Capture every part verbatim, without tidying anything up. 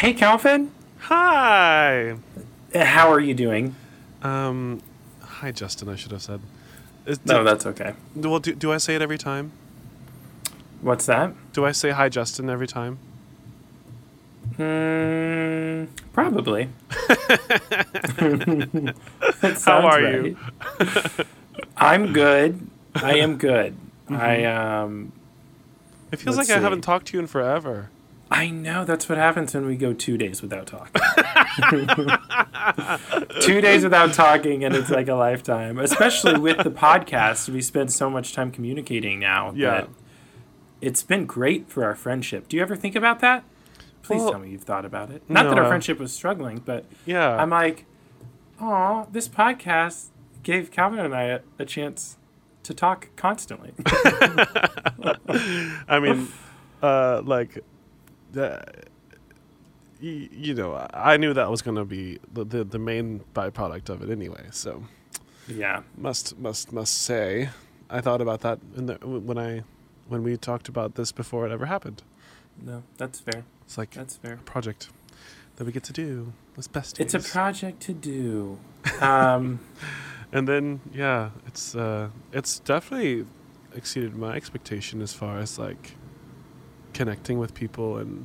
Hey, Calvin. Hi. Uh, How are you doing? Um, hi, Justin. I should have said. Is, No, do, that's okay. well, do, do I say it every time? What's that? Do I say hi, Justin, every time? Hmm, probably. It sounds How are right. you? I'm good. I am good. I um. It feels Let's like I see. haven't talked to you in forever. I know that's what happens when we go two days without talking. Two days without talking, and it's like a lifetime. Especially with the podcast, we spend so much time communicating now. Yeah. That it's been great for our friendship. Do you ever think about that? Please Well, tell me you've thought about it. Not that no. our friendship was struggling, but Yeah. I'm like, oh, this podcast gave Calvin and I a, a chance to talk constantly. I mean, uh, like, uh, y- you know, I knew that was going to be the, the the main byproduct of it anyway. So Yeah. must must must say, I thought about that in the, when I when we talked about this before it ever happened. No, that's fair. It's like That's fair. a project that we get to do as besties. It's a project to do. Um, And then yeah, it's uh, it's definitely exceeded my expectation as far as like connecting with people and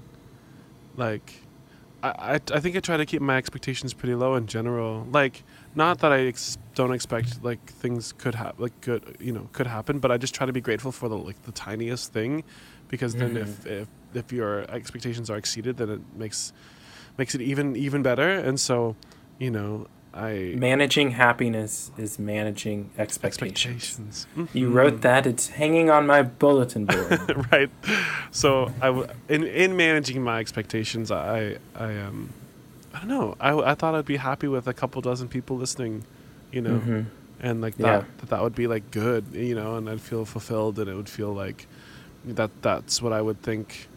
like I, I, I think I try to keep my expectations pretty low in general. Like not that I ex- don't expect like things could happen like good you know could happen, but I just try to be grateful for the like the tiniest thing, because then Mhm. if, if if your expectations are exceeded, then it makes makes it even even better. And so, you know, I managing happiness is managing expectations. expectations. You Mhm. wrote that. It's hanging on my bulletin board. Right. So I w- in in managing my expectations, I I um I don't know. I, I thought I'd be happy with a couple dozen people listening, you know, Mhm. and like Yeah. that, that that would be like good, you know, and I'd feel fulfilled, and it would feel like that that's what I would think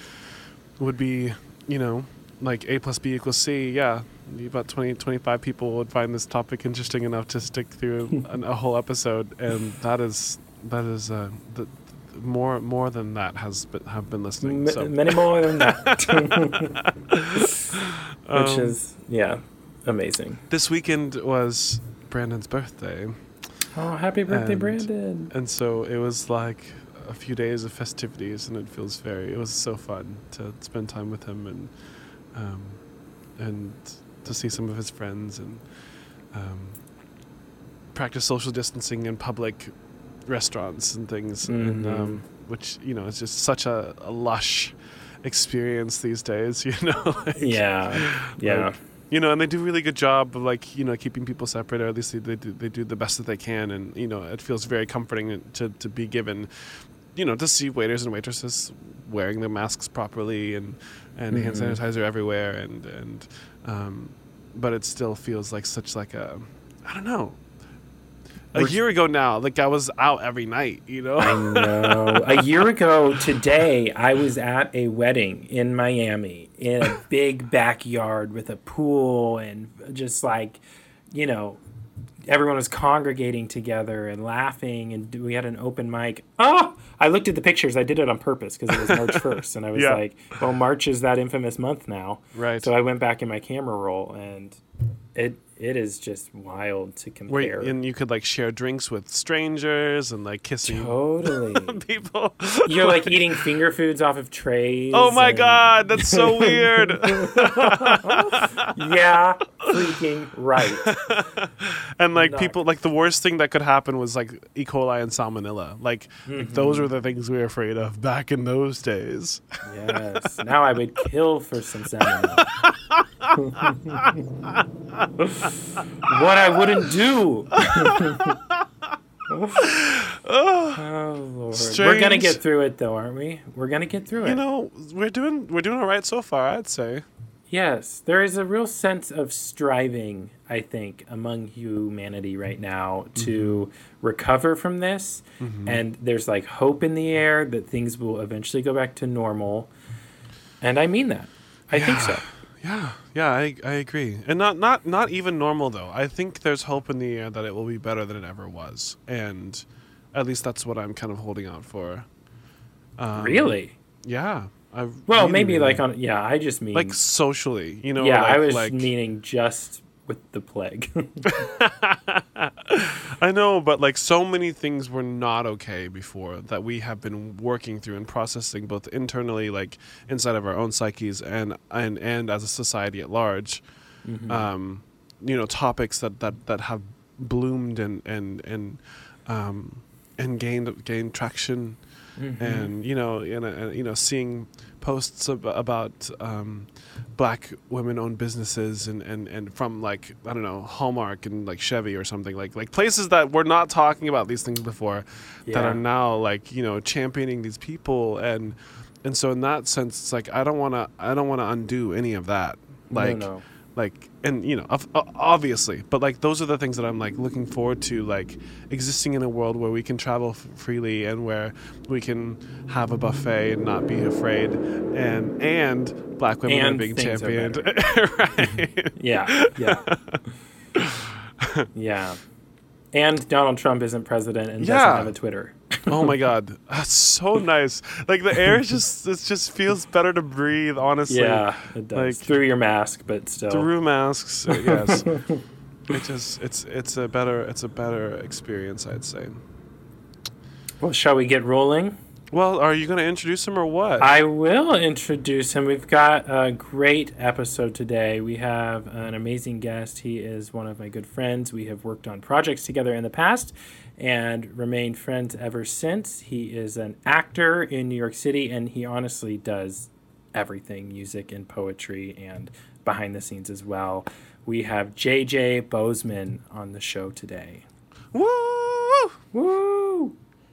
would be, you know, like A plus B equals C. Yeah, about twenty, twenty-five people would find this topic interesting enough to stick through an, a whole episode, and that is that is uh, the, more more than that has been, have been listening. M- So Many more than that. Which Um, is, yeah, amazing. this weekend was Brandon's birthday, Oh, happy birthday, and- Brandon. and so it was like a few days of festivities, and it feels very. It was so fun to spend time with him, and um, and to see some of his friends, and um, practice social distancing in public restaurants and things, and Mhm. um, which, you know, is just such a, a lush experience these days. You know, like, Yeah, yeah. like, you know, and they do a really good job of like, you know, keeping people separate, or at least they, they do they do the best that they can, and you know, it feels very comforting to to be given, you know, to see waiters and waitresses wearing their masks properly, and and hand Mhm. sanitizer everywhere, and and um, but it still feels like such like a, I don't know. A We're- year ago now, like I was out every night, you know. I know. A year ago today, I was at a wedding in Miami in a big backyard with a pool and just like, you know, everyone was congregating together and laughing, and we had an open mic. Oh, I looked at the pictures. I did it on purpose because it was March first, and I was Yeah. like, well, March is that infamous month now. Right. So I went back in my camera roll, and it it is just wild to Where, compare. and you could like share drinks with strangers and like kissing Totally. people. You're like eating finger foods off of trays. Oh my and- god, that's so weird. Yeah, freaking right. And like Nuts. people, like the worst thing that could happen was like E. coli and salmonella. Like, like those were the things we were afraid of back in those days. Yes. Now I would kill for some salmon. What I wouldn't do. Oh Lord. We're gonna Strange. get through it though, aren't we? We're gonna get through it. You know, we're doing we're doing all right so far, I'd say. Yes, there is a real sense of striving, I think, among humanity right now to recover from this. And there's like hope in the air that things will eventually go back to normal. And I mean that. I think so. Yeah, yeah, I I agree. And not not not even normal though. I think there's hope in the air that it will be better than it ever was, and at least that's what I'm kind of holding out for. Um, Really? Yeah, I Well, really, maybe really- like on yeah. I just mean like socially, you know. yeah. like, I was like, meaning just with the plague. I know, but like so many things were not okay before that we have been working through and processing both internally, like inside of our own psyches, and and and as a society at large. Mhm. Um, you know, topics that, that, that have bloomed and and and um, and gained gained traction, Mhm. and you know, and, and you know, seeing posts ab- about um, black women-owned businesses and, and, and from like I don't know Hallmark and like Chevy or something like like places that were not talking about these things before, that Yeah. are now like you know championing these people, and and so in that sense it's like I don't want to I don't want to undo any of that, like no, no. like and you know of- o- obviously, but like those are the things that I'm like looking forward to, like existing in a world where we can travel f- freely and where we can have a buffet and not be afraid, and and black women are And being things are championed. Right. Yeah, yeah, yeah. And Donald Trump isn't president and Yeah. doesn't have a Twitter. Oh my god, that's so nice. Like the air is just it just feels better to breathe, honestly. Yeah, it does. Like- Through your mask, but still. Through masks, uh, yes. It just it's it's a better it's a better experience, I'd say. Well, shall we get rolling? Well, are you going to introduce him or what? I will introduce him. We've got a great episode today. We have an amazing guest. He is one of my good friends. We have worked on projects together in the past and remained friends ever since. He is an actor in New York City, and he honestly does everything, music and poetry and behind the scenes as well. We have J J Bozeman on the show today. Woo! Woo!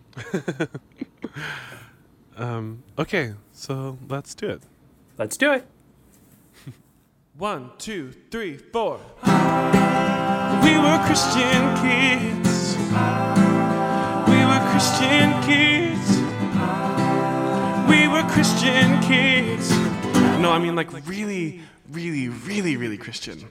Um, okay, so let's do it. Let's do it. One, two, three, four. We were Christian kids. We were Christian kids. We were Christian kids. No, I mean like really, really, really, really Christian.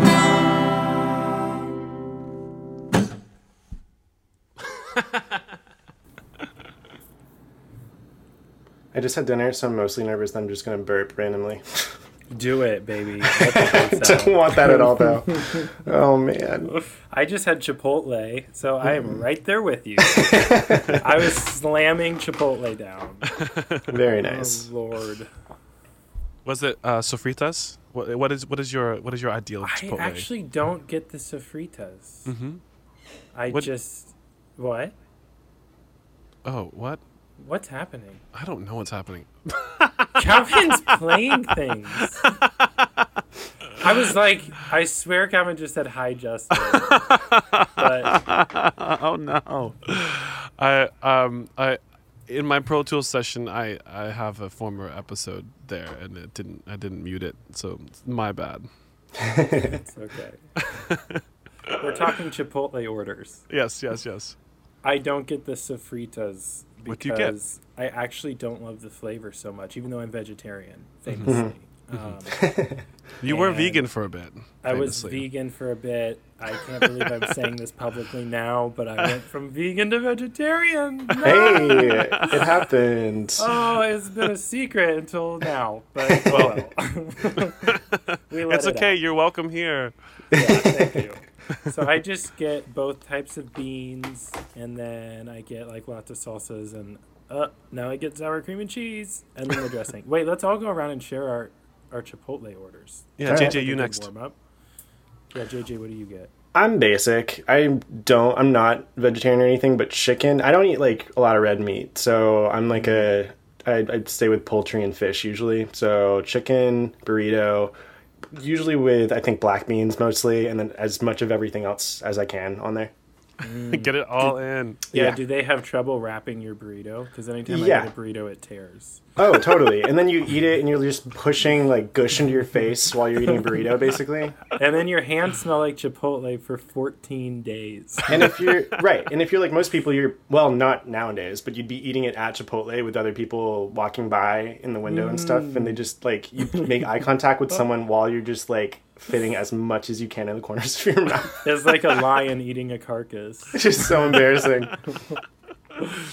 I just had dinner, so I'm mostly nervous that I'm just going to burp randomly. Do it, baby. Let the voice out. Don't want that at all, though. Oh, man. I just had Chipotle, so I am right there with you. I was slamming Chipotle down. Very nice. Oh, Lord. Was it uh, sofritas? What, what is what is your what is your ideal I Chipotle? actually don't get the sofritas. Mm-hmm. I What- just... What? Oh, what? What's happening? I don't know what's happening. Calvin's playing things. I was like, I swear Calvin just said hi, Justin. But Oh no. I um I in my Pro Tools session I I have a former episode there and it didn't I didn't mute it, so it's my bad. it's okay. We're talking Chipotle orders. Yes, yes, yes. I don't get the sofritas What do you get? because I actually don't love the flavor so much, even though I'm vegetarian, Mm-hmm. famously. Um, You were And vegan for a bit. I was famously. vegan for a bit. I can't believe I'm saying this publicly now, but I went from vegan to vegetarian. No! Hey, it happened. Oh, it's been a secret until now. But oh well. We let It's it okay, out. you're welcome here. Yeah, thank you. So I just get both types of beans, and then I get like lots of salsas, and uh, now I get sour cream and cheese, and then the dressing. Wait, let's all go around and share our, our Chipotle orders. Yeah, Alright. J J, you Like a good next. warm-up. Yeah, J J, what do you get? I'm basic. I don't, I'm not vegetarian or anything, but chicken. I don't eat like a lot of red meat. So I'm like a, I, I stay with poultry and fish usually. So chicken, burrito, usually with, I think, black beans mostly, and then as much of everything else as I can on there. Get it all in. Yeah, Yeah. do they have trouble wrapping your burrito? Because anytime Yeah. I get a burrito, it tears. Oh, totally. And then you eat it and you're just pushing like gush into your face while you're eating a burrito, basically. And then your hands smell like Chipotle for fourteen days. And if you're right, and if you're like most people, you're well, not nowadays, but you'd be eating it at Chipotle with other people walking by in the window and stuff, and they just like you make eye contact with someone while you're just like fitting as much as you can in the corners of your mouth. It's like a lion eating a carcass. It's just so embarrassing.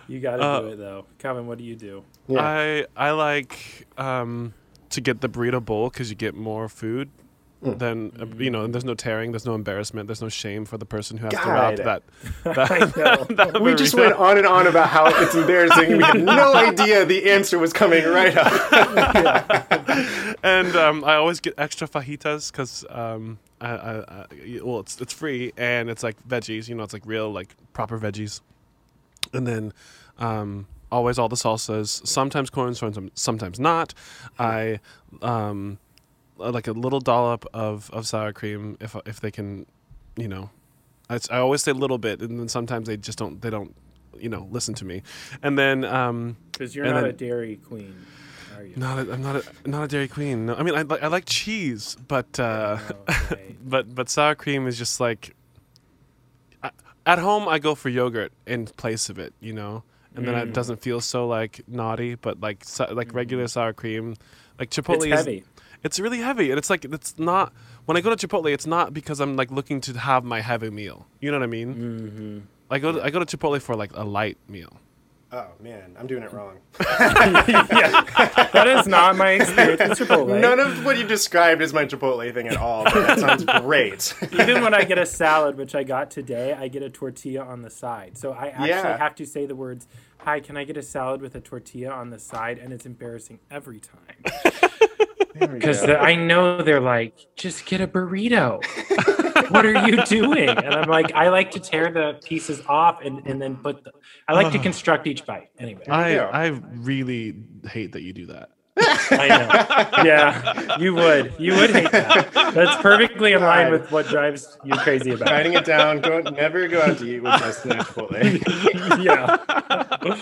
You got to Uh, do it though. Calvin, what do you do? Yeah. I I like um, to get the burrito bowl because you get more food. Mm. Then uh, you know, and there's no tearing, there's no embarrassment, there's no shame for the person who has to God. wrap that. I know. that We just burrito. went on and on about how it's embarrassing. We had no idea the answer was coming right up. And um, I always get extra fajitas because um, I, I, I, well, it's it's free and it's like veggies. You know, it's like real like proper veggies. And then um, always all the salsas. Sometimes corn, sometimes sometimes not. I um, like a little dollop of, of sour cream if if they can, you know. I, I always say a little bit, and then sometimes they just don't they don't, you know, listen to me. And then um, Because you're And not then- a Dairy Queen, are you? not a, I'm not a, not a Dairy Queen. No, I mean I like I like cheese, but uh, Oh, right. but but sour cream is just like I, at home I go for yogurt in place of it, you know, and then it Mm. doesn't feel so like naughty. But like so, like regular sour cream, like Chipotle It's is heavy. it's really heavy, and it's like it's not when I go to Chipotle, it's not because I'm like looking to have my heavy meal. You know what I mean? Mm-hmm. I go to, I go to Chipotle for like a light meal. Oh man, I'm doing it wrong. yeah, that is not my experience with Chipotle. None of what you described is my Chipotle thing at all. But that sounds great. Even when I get a salad, which I got today, I get a tortilla on the side. So I actually Yeah. have to say the words, "Hi, can I get a salad with a tortilla on the side?" And it's embarrassing every time. Because I know they're like, just get a burrito. What are you doing? And I'm like, I like to tear the pieces off and, and then put the, I like to construct each bite. Anyway, I you. I really hate that you do that. I know. Yeah, you would. You would hate that. That's perfectly in line with what drives you crazy about Writing it. it down. Go, never go out to eat with Justin at Chipotle. Yeah.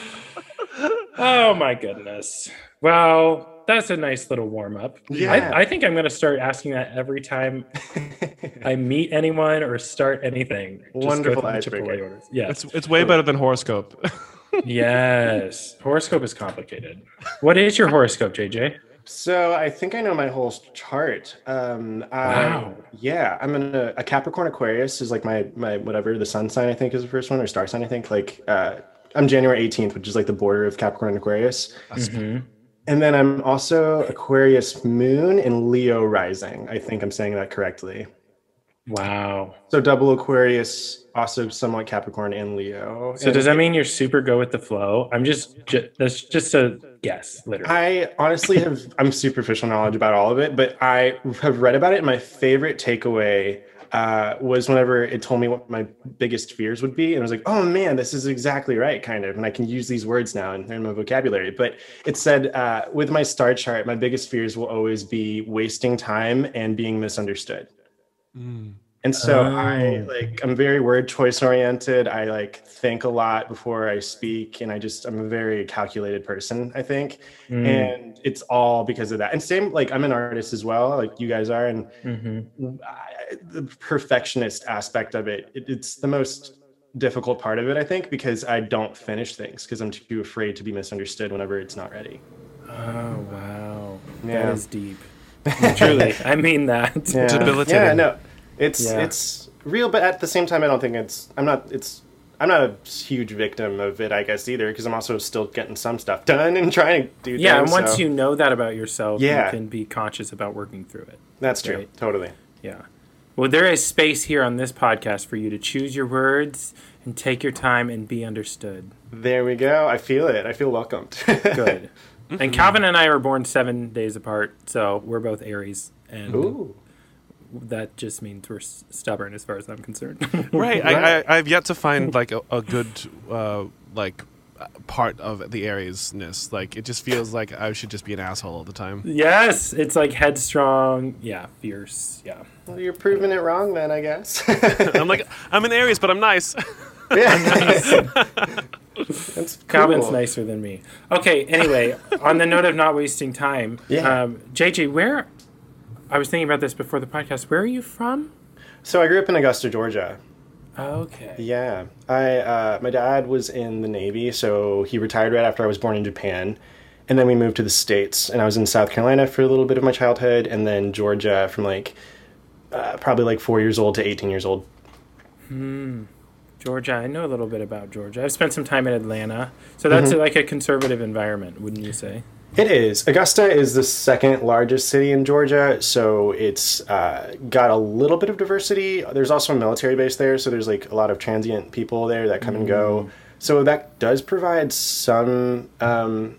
Oh my goodness. Well, that's a nice little warm up. Yeah. I, I think I'm going to start asking that every time I meet anyone or start anything. Just go Wonderful through the icebreaker. Chipotle orders. Yes. It's it's way better than horoscope. Yes. Horoscope is complicated. What is your horoscope, J J? So I think I know my whole chart. Um, I, Wow. Yeah, I'm in a, a Capricorn Aquarius is like my my whatever the sun sign I think is the first one, or star sign I think. Like uh, I'm January eighteenth, which is like the border of Capricorn and Aquarius. Mhm. And then I'm also Aquarius moon and Leo rising. I think I'm saying that correctly. Wow. So double Aquarius, also somewhat Capricorn and Leo. So And does that mean you're super go with the flow? I'm just, ju- that's just a guess, literally. I honestly have I'm superficial knowledge about all of it, but I have read about it. And my favorite takeaway uh, was whenever it told me what my biggest fears would be, and I was like, "Oh man, this is exactly right," kind of. And I can use these words now and they're in my vocabulary. But it said uh, with my star chart, my biggest fears will always be wasting time and being misunderstood. Mm. And so Oh. I like I'm very word choice oriented. I like think a lot before I speak, and I just I'm a very calculated person, I think. Mm. And it's all because of that. And same like I'm an artist as well, like you guys are, and Mhm. I, the perfectionist aspect of it, it, it's the most difficult part of it, I think, because I don't finish things because I'm too afraid to be misunderstood whenever it's not ready. Oh, wow. Yeah. That is deep. Truly. I mean that. Yeah, Debilitating. yeah no, it's Yeah. it's real, but at the same time, I don't think it's. I'm not. It's. I'm not a huge victim of it, I guess, either, because I'm also still getting some stuff done and trying to do. Yeah, and things, once so- you know that about yourself, Yeah. you can be conscious about working through it. That's true. Right. Totally. Yeah. Well, there is space here on this podcast for you to choose your words and take your time and be understood. There we go. I feel it. I feel welcomed. Good. And Calvin and I were born seven days apart, so we're both Aries, and Ooh. that just means we're s- stubborn as far as I'm concerned. Right. I, Right. I I've yet to find like a, a good uh, like uh, part of the Ariesness. Like it just feels like I should just be an asshole all the time. Yes, it's like headstrong, yeah, fierce, yeah. Well, you're proving it wrong, then, I guess. I'm like I'm an Aries, but I'm nice. yeah. That's cool. Calvin's nicer than me. Okay, anyway, on the note of not wasting time, Yeah. um, J J, where, I was thinking about this before the podcast, where are you from? So I grew up in Augusta, Georgia. Okay. Yeah, I uh, my dad was in the Navy, so he retired right after I was born in Japan, and then we moved to the States, and I was in South Carolina for a little bit of my childhood, and then Georgia from like uh, probably like four years old to eighteen years old. Georgia, I know a little bit about Georgia. I've spent some time in Atlanta. So that's Mm-hmm. like a conservative environment, wouldn't you say? It is. Augusta is the second largest city in Georgia, so it's uh, got a little bit of diversity. There's also a military base there, so there's like a lot of transient people there that come mm. and go. So that does provide some um,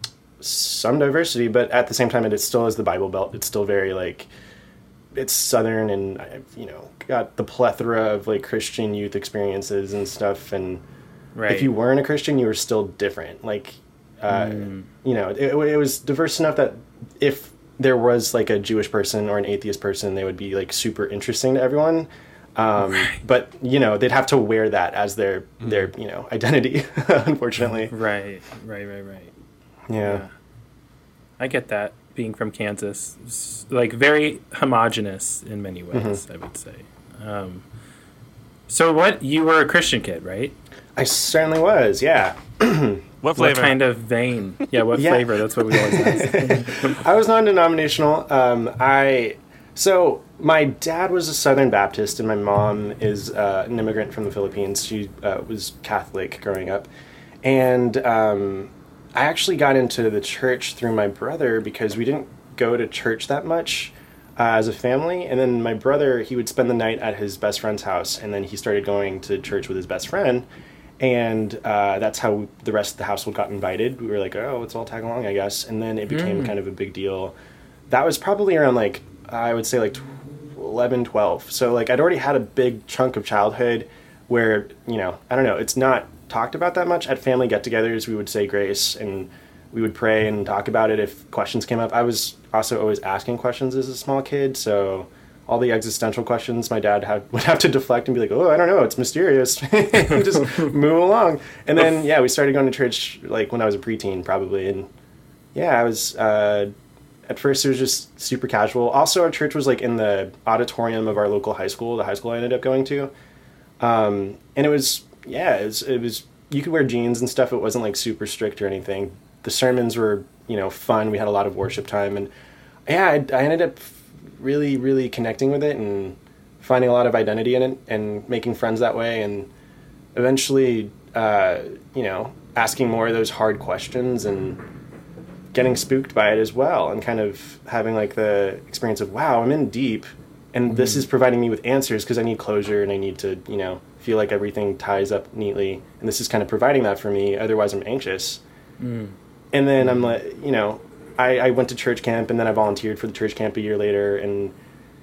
some diversity, but at the same time, it still is the Bible Belt. It's still very like it's southern, and you know, got the plethora of like Christian youth experiences and stuff. And right. if you weren't a Christian, you were still different. Like. Uh, mm. You know, it, it was diverse enough that if there was like a Jewish person or an atheist person, they would be like super interesting to everyone. Um, right. But you know, they'd have to wear that as their mm. their you know identity. Unfortunately, right, right, right, right. Yeah. yeah, I get that. Being from Kansas, it's like very homogenous in many ways. Mm-hmm. I would say. Um, so, what you were a Christian kid, right? I certainly was. Yeah. What flavor? What kind of vein? Yeah, what yeah. flavor? That's what we always ask. I was non-denominational. Um, I so my dad was a Southern Baptist, and my mom is uh, an immigrant from the Philippines. She uh, was Catholic growing up, and um, I actually got into the church through my brother because we didn't go to church that much uh, as a family. And then my brother, he would spend the night at his best friend's house, and then he started going to church with his best friend. And uh, that's how the rest of the household got invited. We were like, oh, let's all tag along, I guess. And then it became mm. kind of a big deal. That was probably around, like, I would say, like, eleven, twelve. So, like, I'd already had a big chunk of childhood where, you know, I don't know, it's not talked about that much. At family get-togethers, we would say grace, and we would pray and talk about it if questions came up. I was also always asking questions as a small kid, so... all the existential questions my dad had, would have to deflect and be like, oh, I don't know, it's mysterious. Just move along. And then, yeah, we started going to church like when I was a preteen probably. And yeah, I was, uh, at first it was just super casual. Also, our church was like in the auditorium of our local high school, the high school I ended up going to. Um, and it was, yeah, it was, it was, you could wear jeans and stuff. It wasn't like super strict or anything. The sermons were, you know, fun. We had a lot of worship time. And yeah, I, I ended up really, really connecting with it and finding a lot of identity in it and making friends that way. And eventually, uh, you know, asking more of those hard questions and getting spooked by it as well. And kind of having like the experience of, wow, I'm in deep and mm-hmm. this is providing me with answers because I need closure and I need to, you know, feel like everything ties up neatly. And this is kind of providing that for me. Otherwise, I'm anxious. Mm. And then mm. I'm like, you know, I, I went to church camp, and then I volunteered for the church camp a year later. And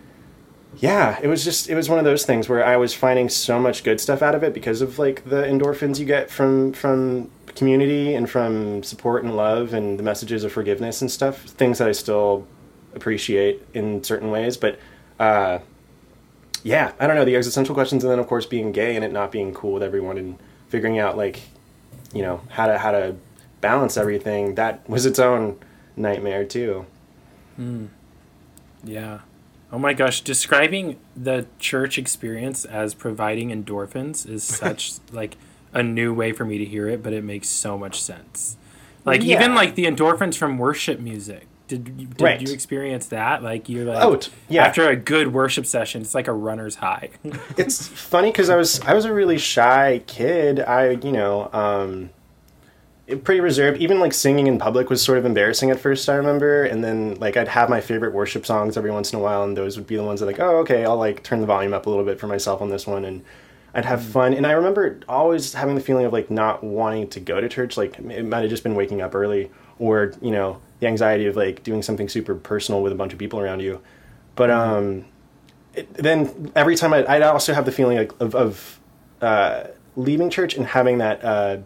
yeah, it was just, it was one of those things where I was finding so much good stuff out of it because of like the endorphins you get from, from community and from support and love and the messages of forgiveness and stuff, things that I still appreciate in certain ways. But, uh, yeah, I don't know, the existential questions, and then of course being gay and it not being cool with everyone and figuring out like, you know, how to, how to balance everything. That was its own nightmare too. Mm. Yeah. Oh my gosh, describing the church experience as providing endorphins is such like a new way for me to hear it, but it makes so much sense. Like yeah. even like the endorphins from worship music. Did did right. you experience that? Like you're like oh, t- yeah. after a good worship session, it's like a runner's high. It's funny because I was I was a really shy kid. I you know um, pretty reserved. Even like singing in public was sort of embarrassing at first, I remember. And then like I'd have my favorite worship songs every once in a while, and those would be the ones that like, oh, okay, I'll like turn the volume up a little bit for myself on this one, and I'd have mm-hmm. fun. And I remember always having the feeling of like not wanting to go to church. Like it might have just been waking up early, or you know, the anxiety of like doing something super personal with a bunch of people around you. But um, it, then every time I'd, I'd also have the feeling like of, of uh, leaving church and having that. Uh,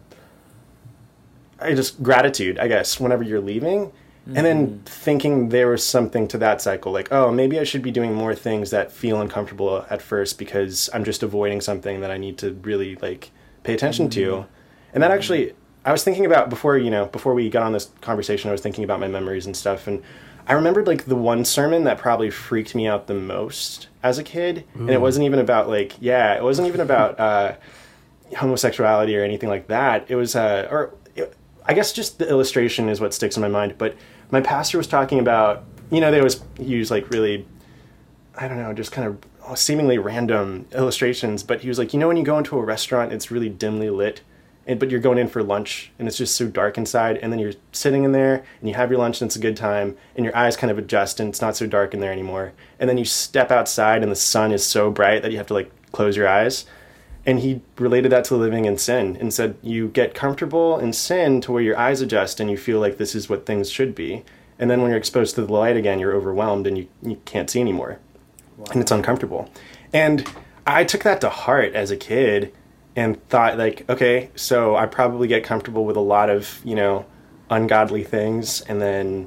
I just gratitude, I guess, whenever you're leaving, mm-hmm. and then thinking there was something to that cycle, like, oh, maybe I should be doing more things that feel uncomfortable at first because I'm just avoiding something that I need to really like pay attention mm-hmm. to. And that actually, I was thinking about before, you know, before we got on this conversation, I was thinking about my memories and stuff, and I remembered like the one sermon that probably freaked me out the most as a kid, Ooh. And it wasn't even about like, yeah, it wasn't even about uh, homosexuality or anything like that. It was, uh, or I guess just the illustration is what sticks in my mind. But my pastor was talking about, you know, they always use like really, I don't know, just kind of seemingly random illustrations, but he was like, you know, when you go into a restaurant, it's really dimly lit, and but you're going in for lunch and it's just so dark inside, and then you're sitting in there and you have your lunch and it's a good time, and your eyes kind of adjust and it's not so dark in there anymore, and then you step outside and the sun is so bright that you have to like close your eyes. And he related that to living in sin and said you get comfortable in sin to where your eyes adjust and you feel like this is what things should be, and then when you're exposed to the light again, you're overwhelmed and you, you can't see anymore. Wow. And it's uncomfortable. And I took that to heart as a kid and thought like, okay, so I probably get comfortable with a lot of, you know, ungodly things, and then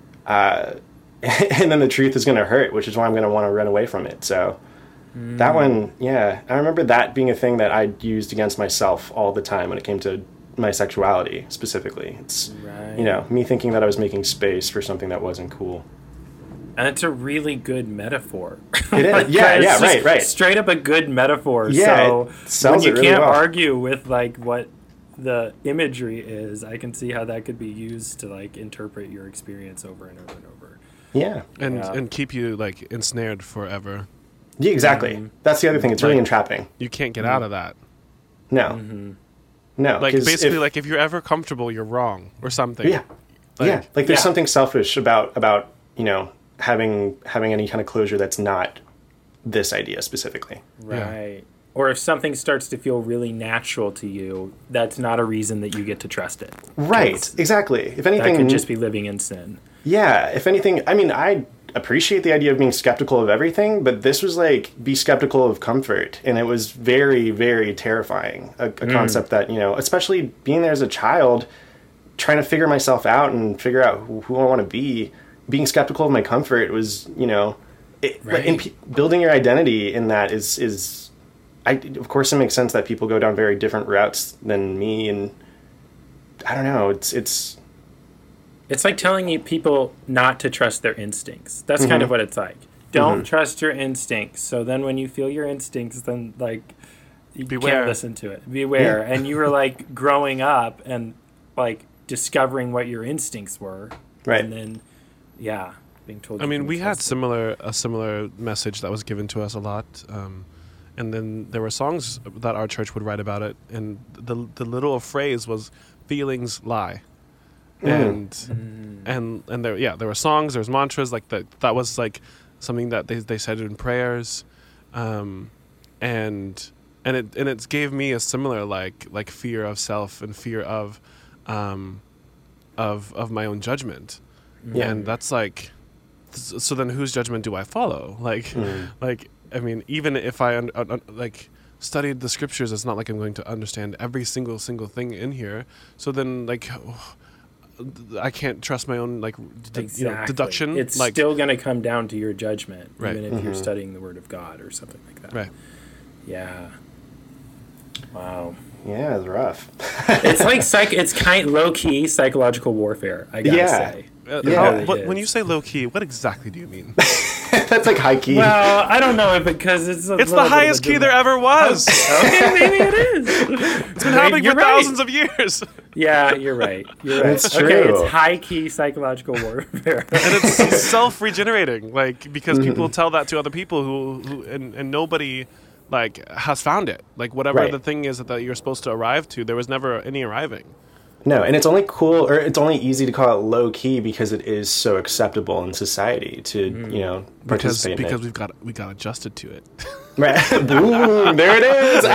uh, and then the truth is going to hurt, which is why I'm going to want to run away from it. So mm. that one, yeah, I remember that being a thing that I used against myself all the time when it came to my sexuality specifically. It's, right. you know, me thinking that I was making space for something that wasn't cool. And it's a really good metaphor. It is. like, yeah, yeah, right, right. Straight up a good metaphor. Yeah, so when you really can't well. argue with like what the imagery is, I can see how that could be used to like interpret your experience over and over and over. Yeah. And yeah. and keep you like ensnared forever. Yeah, exactly. Mm-hmm. That's the other thing. It's like, really entrapping. You can't get mm-hmm. out of that. No. Mm-hmm. No. Like basically if, like if you're ever comfortable, you're wrong or something. Yeah. Like, yeah. Like there's yeah. something selfish about about, you know, having having any kind of closure that's not this idea specifically. Right. Yeah. Or if something starts to feel really natural to you, that's not a reason that you get to trust it. Right. Exactly. If anything, that could just be living in sin. Yeah. If anything, I mean, I appreciate the idea of being skeptical of everything, but this was like be skeptical of comfort, and it was very, very terrifying. A, a mm. concept that, you know, especially being there as a child, trying to figure myself out and figure out who, who I want to be. Being skeptical of my comfort was, you know, it, right. in p- building your identity in that is, is, I, of course it makes sense that people go down very different routes than me. And I don't know, it's, it's, it's like telling you people not to trust their instincts. That's mm-hmm. kind of what it's like. Don't mm-hmm. trust your instincts. So then when you feel your instincts, then like, you Beware. can't listen to it. Beware. Yeah. And you were like growing up and like discovering what your instincts were. Right. And then, yeah, being told. I mean, we had similar a similar message that was given to us a lot, um, and then there were songs that our church would write about it, and the the little phrase was "feelings lie," mm. and mm. and and there yeah there were songs, there was mantras like that. That was like something that they they said in prayers, um, and and it and it gave me a similar like like fear of self and fear of, um, of of my own judgment. Yeah. And that's like, so then whose judgment do I follow? Like, mm. like I mean, even if I un, un, like studied the scriptures, it's not like I'm going to understand every single single thing in here. So then, like, oh, I can't trust my own like d- exactly. you know, deduction. It's like, still going to come down to your judgment, right. even if mm-hmm. you're studying the Word of God or something like that. Right. Yeah. Wow. Yeah, it's rough. It's like psych. It's kind low key psychological warfare. I gotta yeah. say. Uh, yeah. how, Really what, when you say low key, what exactly do you mean? That's like high key. Well, I don't know if because it's a it's the highest key there ever was. Okay, maybe it is. It's been happening you're for right. thausands of years. Yeah, you're right. You're right. It's true. Okay, it's high key psychological warfare, and it's self-regenerating. Like because mm-hmm. people tell that to other people who, who and, and nobody like has found it. Like whatever right. the thing is that, that you're supposed to arrive to, there was never any arriving. No, and it's only cool, or it's only easy to call it low key because it is so acceptable in society to, mm. you know, participate because, in because it. we've got we got adjusted to it. Right, boom, there it is.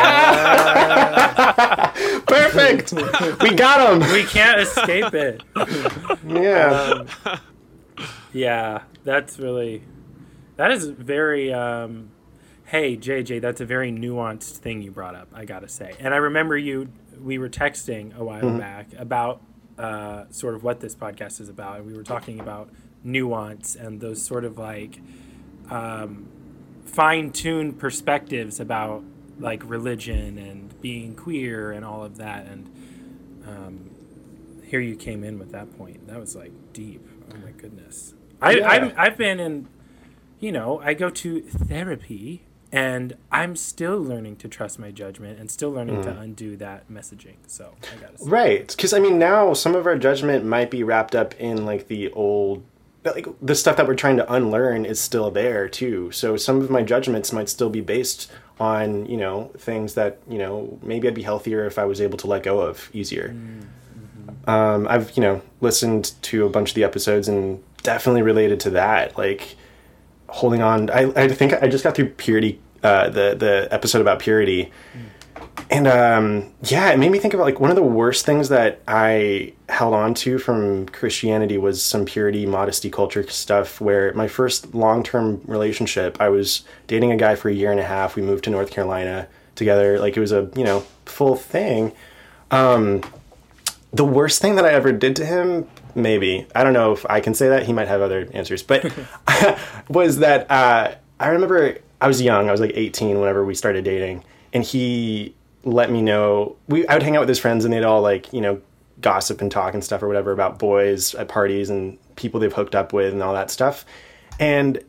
Ah! Perfect. We got him. We can't escape it. Yeah. Um, yeah, that's really that is very. Um, hey, J J, that's a very nuanced thing you brought up. I gotta say, and I remember you. We were texting a while mm-hmm. back about uh, sort of what this podcast is about, and we were talking about nuance and those sort of like um, fine-tuned perspectives about like religion and being queer and all of that. And um, here you came in with that point. That was like deep. Oh my goodness. I, yeah. I've, I've been in, you know, I go to therapy. And I'm still learning to trust my judgment and still learning mm. to undo that messaging. So I gotta say. Right. Because, I mean, now some of our judgment might be wrapped up in, like, the old like the stuff that we're trying to unlearn is still there too. So some of my judgments might still be based on, you know, things that, you know, maybe I'd be healthier if I was able to let go of easier. Mm-hmm. Um, I've, you know, listened to a bunch of the episodes and definitely related to that. Like holding on. I, I think I just got through purity, uh, the, the episode about purity. Mm. And, um, yeah, it made me think about, like, one of the worst things that I held on to from Christianity was some purity, modesty culture stuff, where my first long-term relationship, I was dating a guy for a year and a half. We moved to North Carolina together. Like, it was a, you know, full thing. Um, the worst thing that I ever did to him, maybe, I don't know if I can say that. He might have other answers. But was that uh, I remember I was young. I was, like, eighteen whenever we started dating. And he let me know, we I would hang out with his friends and they'd all like, you know, gossip and talk and stuff or whatever about boys at parties and people they've hooked up with and all that stuff. And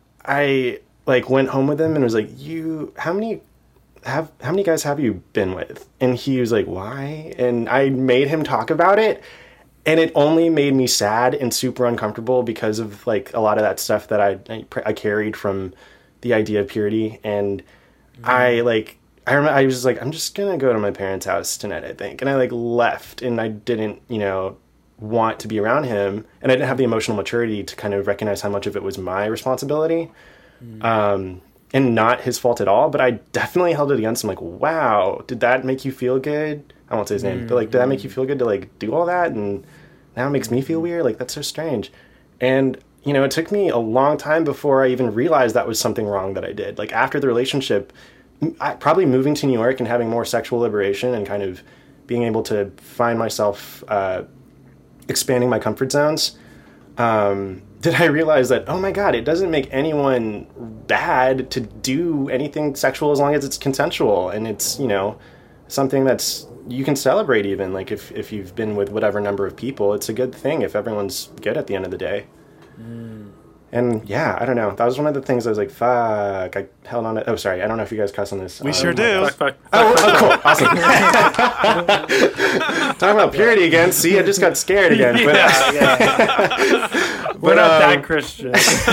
I like went home with him and was like, you, how many have, how many guys have you been with? And he was like, why? And I made him talk about it. And it only made me sad and super uncomfortable because of like a lot of that stuff that I, I, I carried from the idea of purity. And mm-hmm. I like, I remember I was just like, I'm just going to go to my parents' house tonight, I think. And I like left and I didn't, you know, want to be around him. And I didn't have the emotional maturity to kind of recognize how much of it was my responsibility. Mm. Um, and not his fault at all. But I definitely held it against him like, wow, did that make you feel good? I won't say his name, mm. but like, did that make you feel good to like do all that? And now it makes me feel weird. Like, that's so strange. And, you know, it took me a long time before I even realized that was something wrong that I did. Like after the relationship, I, probably moving to New York and having more sexual liberation and kind of being able to find myself uh, expanding my comfort zones, um, did I realize that, oh my God, it doesn't make anyone bad to do anything sexual as long as it's consensual. And it's, you know, something that's, you can celebrate even. Like if, if you've been with whatever number of people, it's a good thing if everyone's good at the end of the day. Mm. And yeah, I don't know. That was one of the things I was like, fuck, I held on to. Oh, sorry. I don't know if you guys cuss on this. We um, sure do. Fuck, fuck, oh, oh, cool. Awesome. Talking about purity again. See, I just got scared again. But, yeah, yeah. We're but, not um, that Christian.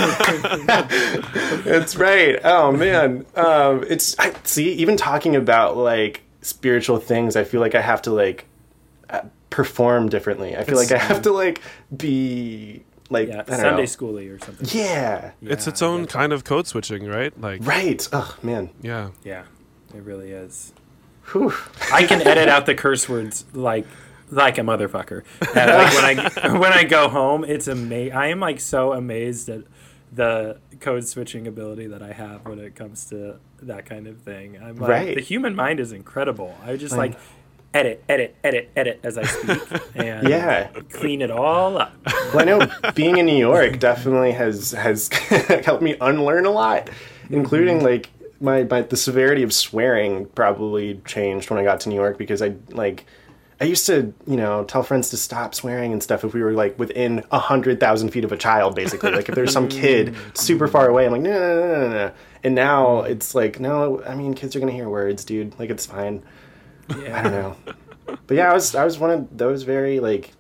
That's right. Oh, man. Um, it's, I see, even talking about like spiritual things, I feel like I have to like uh, perform differently. I feel it's, like I have to like be... Like yeah, Sunday schooly or something. Yeah. yeah. It's its own kind of code switching, right? Like right. Oh man. Yeah. Yeah. It really is. Whew. I can edit out the curse words like like a motherfucker. Uh, like when I when I go home, it's amazing. I am like so amazed at the code switching ability that I have when it comes to that kind of thing. I'm like, right. The human mind is incredible. I just like, like edit, edit, edit, edit as I speak, and yeah. clean it all up. Well, I know being in New York definitely has has helped me unlearn a lot, including mm-hmm. like my, my the severity of swearing probably changed when I got to New York because I like I used to you know tell friends to stop swearing and stuff if we were like within a hundred thousand feet of a child, basically. Like if there's some kid super far away, I'm like no no no no no. And now it's like no, I mean kids are gonna hear words, dude. Like it's fine. Yeah. I don't know. But yeah, I was I was one of those very like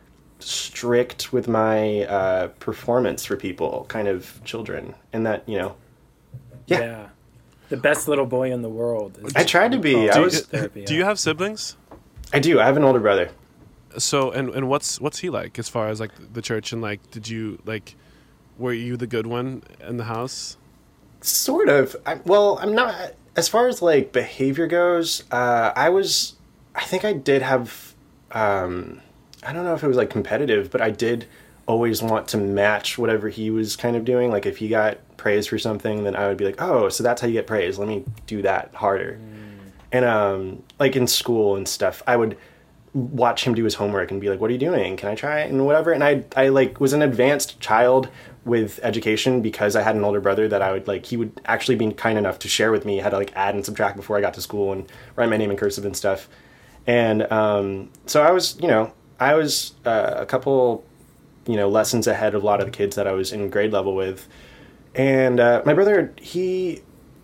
strict with my uh, performance for people kind of children, and that you know, yeah, yeah. The best little boy in the world. I tried to be. I was. Therapy, do you have siblings? I do. I have an older brother. So and and what's what's he like as far as like the church and like did you like were you the good one in the house? Sort of. I, well, I'm not. As far as like behavior goes, uh, I was, I think I did have, um, I don't know if it was like competitive, but I did always want to match whatever he was kind of doing. Like if he got praise for something, then I would be like, oh, so that's how you get praise. Let me do that harder. Mm. And um, like in school and stuff, I would watch him do his homework and be like, what are you doing? Can I try it? And whatever. And I, I like was an advanced child with education because I had an older brother that I would like, he would actually be kind enough to share with me how to like add and subtract before I got to school and write my name in cursive and stuff. And um, so I was, you know, I was uh, a couple, you know, lessons ahead of a lot of the kids that I was in grade level with. And uh, my brother, he,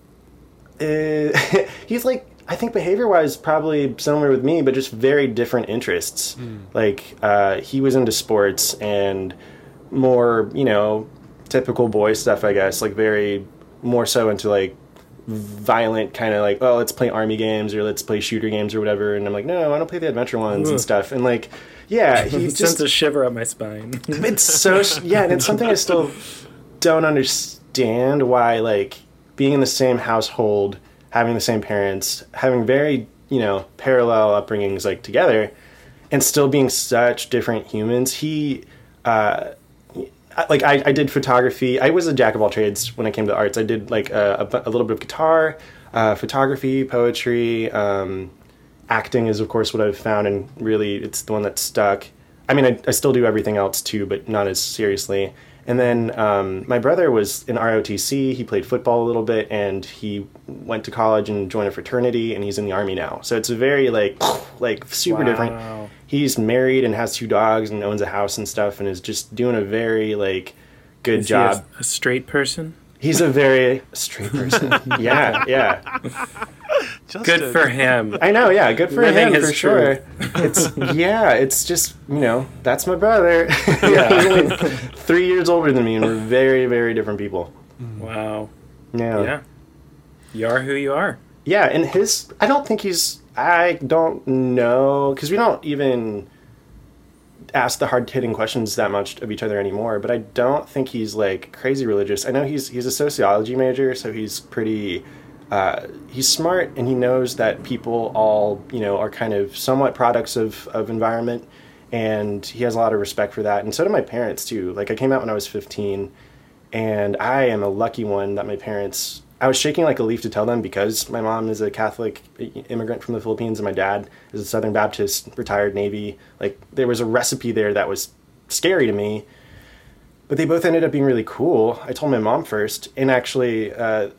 uh, he's like, I think behavior-wise probably similar with me, but just very different interests. Mm. Like uh, he was into sports and more, you know, typical boy stuff, I guess, like very more so into like violent kind of like, oh, let's play army games or let's play shooter games or whatever. And I'm like, no, I don't play the adventure ones Ugh. and stuff. And like, yeah, he It just sends a shiver up my spine. it's so yeah, and it's something I still don't understand why, like, being in the same household, having the same parents, having very, you know, parallel upbringings like together, and still being such different humans. He, uh, like, I, I did photography. I was a jack of all trades when it came to arts. I did like a, a, a little bit of guitar, uh, photography, poetry. Um, acting is, of course, what I've found, and really, it's the one that stuck. I mean, I, I still do everything else too, but not as seriously. And then um, my brother was in R O T C. He played football a little bit, and he went to college and joined a fraternity, and he's in the Army now. So it's a very, like, like super Wow. different. He's married and has two dogs and owns a house and stuff, and is just doing a very, like, good Is he job. a, a straight person? He's a very straight person. yeah, yeah. Justin. Good for him. I know, yeah, good for Living him his for sure. It's yeah, it's just, you know, that's my brother. yeah, he's only three years older than me, and we're very, very different people. Wow. Yeah, Yeah. You are who you are. yeah, and his, I don't think he's, I don't know, because we don't even ask the hard hitting questions that much of each other anymore. But I don't think he's like crazy religious. I know he's he's a sociology major, so he's pretty. Uh, he's smart, and he knows that people all, you know, are kind of somewhat products of, of environment, and he has a lot of respect for that. And so do my parents too. Like, I came out when I was fifteen, and I am a lucky one that my parents, I was shaking like a leaf to tell them, because my mom is a Catholic immigrant from the Philippines and my dad is a Southern Baptist, retired Navy. Like, there was a recipe there that was scary to me, but they both ended up being really cool. I told my mom first, and actually, uh,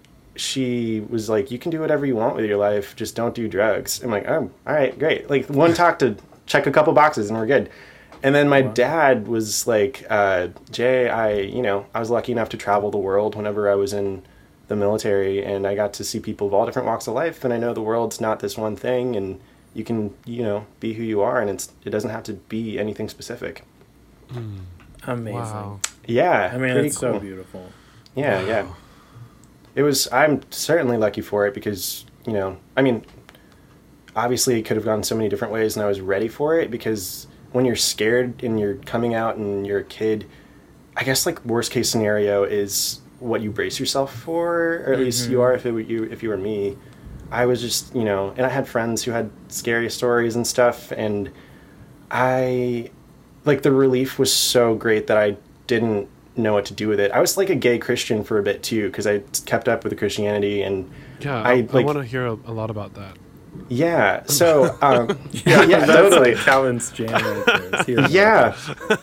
she was like, you can do whatever you want with your life, just don't do drugs. I'm like, oh, all right, great. Like, one talk to check a couple boxes and we're good. And then my wow. dad was like, uh, Jay, I, you know, I was lucky enough to travel the world whenever I was in the military, and I got to see people of all different walks of life, and I know the world's not this one thing, and you can, you know, be who you are, and it's it doesn't have to be anything specific. Mm. Amazing. Wow. Yeah. I mean, it's cool. So beautiful. Yeah, wow. yeah. It was, I'm certainly lucky for it, because, you know, I mean, obviously it could have gone so many different ways, and I was ready for it, because when you're scared and you're coming out and you're a kid, I guess, like, worst case scenario is what you brace yourself for, or at mm-hmm. least you are if it were you, if you were me. I was just, you know, and I had friends who had scary stories and stuff, and I, like, the relief was so great that I didn't know what to do with it. I was like a gay Christian for a bit too, because I kept up with the Christianity, and yeah, I, I, like, I want to hear a, a lot about that. Yeah, so um, yeah, yeah, that's totally. Like Calvin's jam right there. Yeah,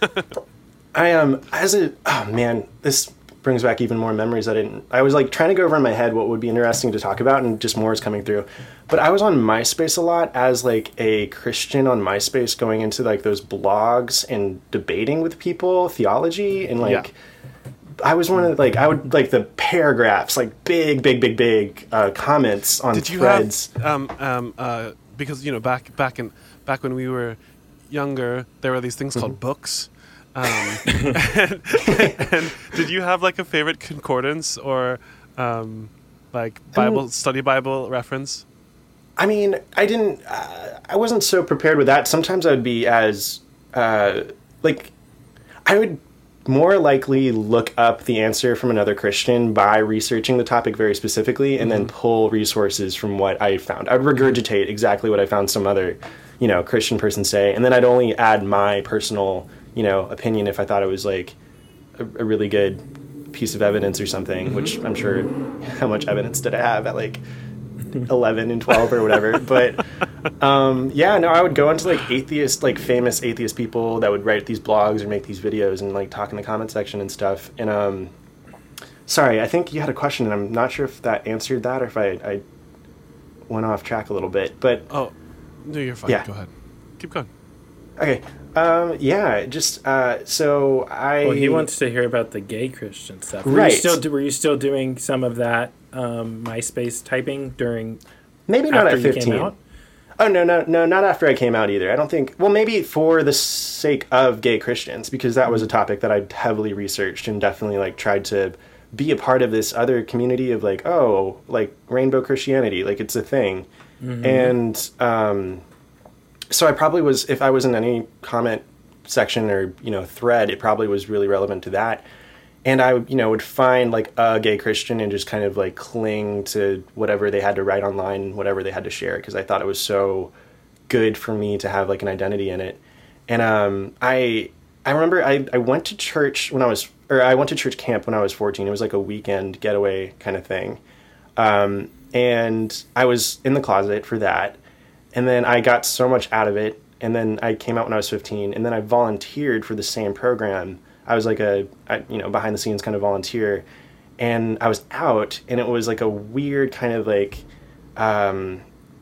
I um, as a oh man, this brings back even more memories. I didn't. I was like trying to go over in my head what would be interesting to talk about, and just more is coming through. But I was on MySpace a lot as like a Christian on MySpace, going into like those blogs and debating with people theology, and like yeah. I was one of the, like I would like the paragraphs, like big, big, big, big uh, comments on Did you threads. Have, um, um, uh, because you know back back in back when we were younger, there were these things mm-hmm. called books. Um, and, and did you have like a favorite concordance or um, like Bible um, study Bible reference? I mean, I didn't. Uh, I wasn't so prepared with that. Sometimes I would be as uh, like I would more likely look up the answer from another Christian by researching the topic very specifically, and mm-hmm. then pull resources from what I found. I'd regurgitate exactly what I found some other, you know, Christian person say, and then I'd only add my personal, you know, opinion if I thought it was like a, a really good piece of evidence or something, which I'm sure, how much evidence did I have at like eleven and twelve or whatever. But um, yeah, no, I would go into like atheist, like famous atheist people that would write these blogs or make these videos and like talk in the comment section and stuff. And um, sorry, I think you had a question, and I'm not sure if that answered that or if I, I went off track a little bit. But oh, no, you're fine. Yeah. Go ahead. Keep going. Okay. Um, yeah, just, uh, so I... Well, he wants to hear about the gay Christian stuff. Were Right. You still, were you still doing some of that um, MySpace typing during... Maybe not after at you fifteen. came out? Oh no, no, no, not after I came out either. I don't think. Well, maybe for the sake of gay Christians, because that was a topic that I heavily researched and definitely like tried to be a part of this other community of like, oh, like rainbow Christianity, like it's a thing. Mm-hmm. And um, so I probably was, if I was in any comment section or, you know, thread, it probably was really relevant to that. And I, you know, would find like a gay Christian and just kind of like cling to whatever they had to write online, whatever they had to share, because I thought it was so good for me to have like an identity in it. And um, I I remember I, I went to church when I was, or I went to church camp when I was fourteen. It was like a weekend getaway kind of thing. Um, and I was in the closet for that. And then I got so much out of it. And then I came out when I was fifteen. And then I volunteered for the same program. I was like a, I, you know, behind the scenes kind of volunteer, and I was out, and it was like a weird kind of like, um,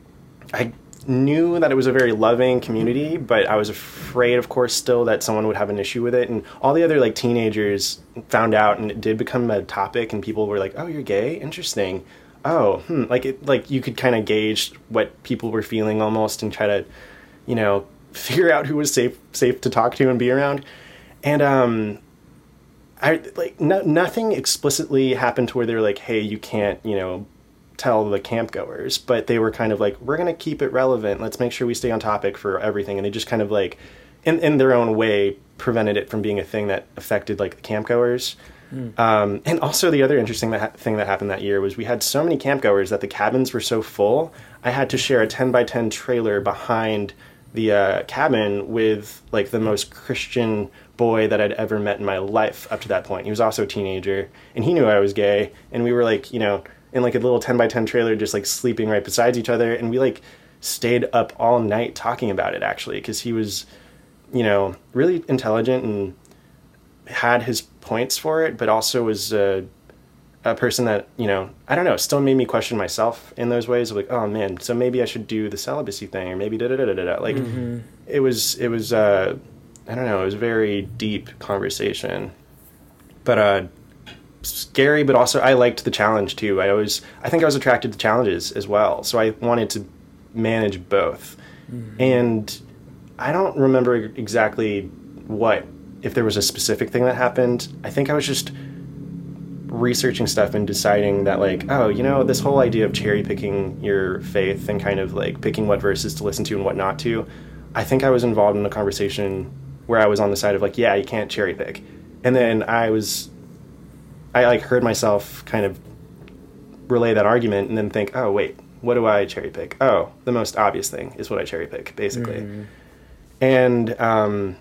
I knew that it was a very loving community, but I was afraid, of course, still that someone would have an issue with it. And all the other like teenagers found out, and it did become a topic, and people were like, "Oh, you're gay? Interesting. Oh, hmm." Like it, like you could kind of gauge what people were feeling almost, and try to, you know, figure out who was safe safe to talk to and be around. And um, I like no, nothing explicitly happened to where they were like, "Hey, you can't," you know, tell the campgoers. But they were kind of like, "We're gonna keep it relevant. Let's make sure we stay on topic for everything." And they just kind of like, in in their own way, prevented it from being a thing that affected like the campgoers. Mm. Um, and also the other interesting that ha- thing that happened that year was we had so many campgoers that the cabins were so full. I had to share a ten by ten trailer behind the uh, cabin with like the most Christian boy that I'd ever met in my life up to that point. He was also a teenager, and he knew I was gay, and we were like, you know, in like a little ten by ten trailer, just like sleeping right beside each other, and we like stayed up all night talking about it, actually, because he was, you know, really intelligent and had his points for it, but also was uh, a person that, you know, I don't know, still made me question myself in those ways of like, oh man, so maybe I should do the celibacy thing, or maybe da da da da da. Like, mm-hmm. it was, it was, uh, I don't know, it was a very deep conversation, but uh, scary, but also I liked the challenge too. I always, I think I was attracted to challenges as well, so I wanted to manage both. Mm-hmm. And I don't remember exactly what, if there was a specific thing that happened. I think I was just researching stuff and deciding that like, oh, you know, this whole idea of cherry picking your faith and kind of like picking what verses to listen to and what not to, I think I was involved in a conversation where I was on the side of like, yeah, you can't cherry pick. And then I was, I like heard myself kind of relay that argument and then think, oh, wait, what do I cherry pick? Oh, the most obvious thing is what I cherry pick, basically. Mm-hmm. And um,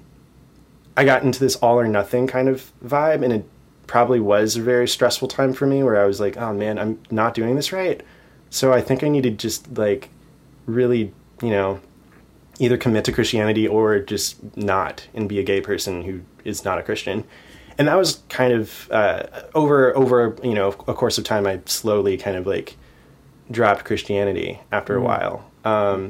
I got into this all or nothing kind of vibe, and it probably was a very stressful time for me where I was like, oh man, I'm not doing this right. So I think I need to just like really, you know, either commit to Christianity or just not and be a gay person who is not a Christian. And that was kind of uh, over, over, you know, a course of time, I slowly kind of like dropped Christianity after mm. a while. Um,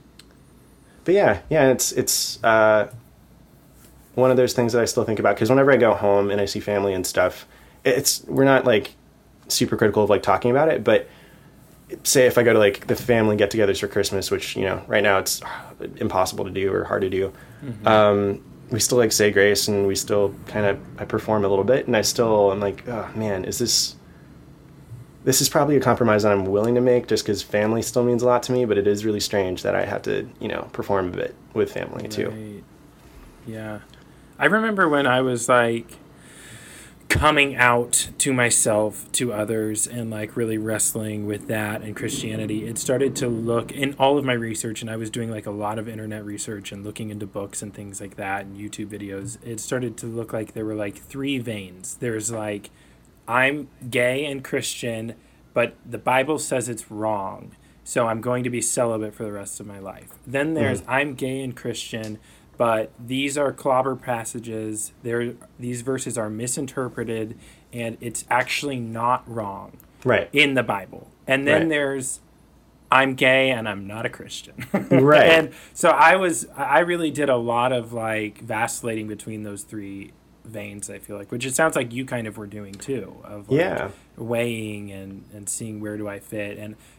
but yeah, yeah, it's, it's, uh, one of those things that I still think about, because whenever I go home and I see family and stuff, it's, we're not like super critical of like talking about it, but say if I go to like the family get-togethers for Christmas, which, you know, right now it's impossible to do or hard to do, mm-hmm. um, we still like say grace, and we still kind of, I perform a little bit, and I still, I'm like, oh man, is this, this is probably a compromise that I'm willing to make just because family still means a lot to me, but it is really strange that I have to, you know, perform a bit with family right. too. Yeah. I remember when I was like coming out to myself, to others, and like really wrestling with that and Christianity, it started to look in all of my research, and I was doing like a lot of internet research and looking into books and things like that and YouTube videos. It started to look like there were like three veins. There's like, I'm gay and Christian, but the Bible says it's wrong, so I'm going to be celibate for the rest of my life. Then there's, mm. I'm gay and Christian, but these are clobber passages. There, these verses are misinterpreted, and it's actually not wrong right. in the Bible. And then right. there's, I'm gay and I'm not a Christian. Right. And so I was, I really did a lot of like vacillating between those three veins, I feel like, which it sounds like you kind of were doing too, of like yeah. weighing and, and seeing where do I fit. And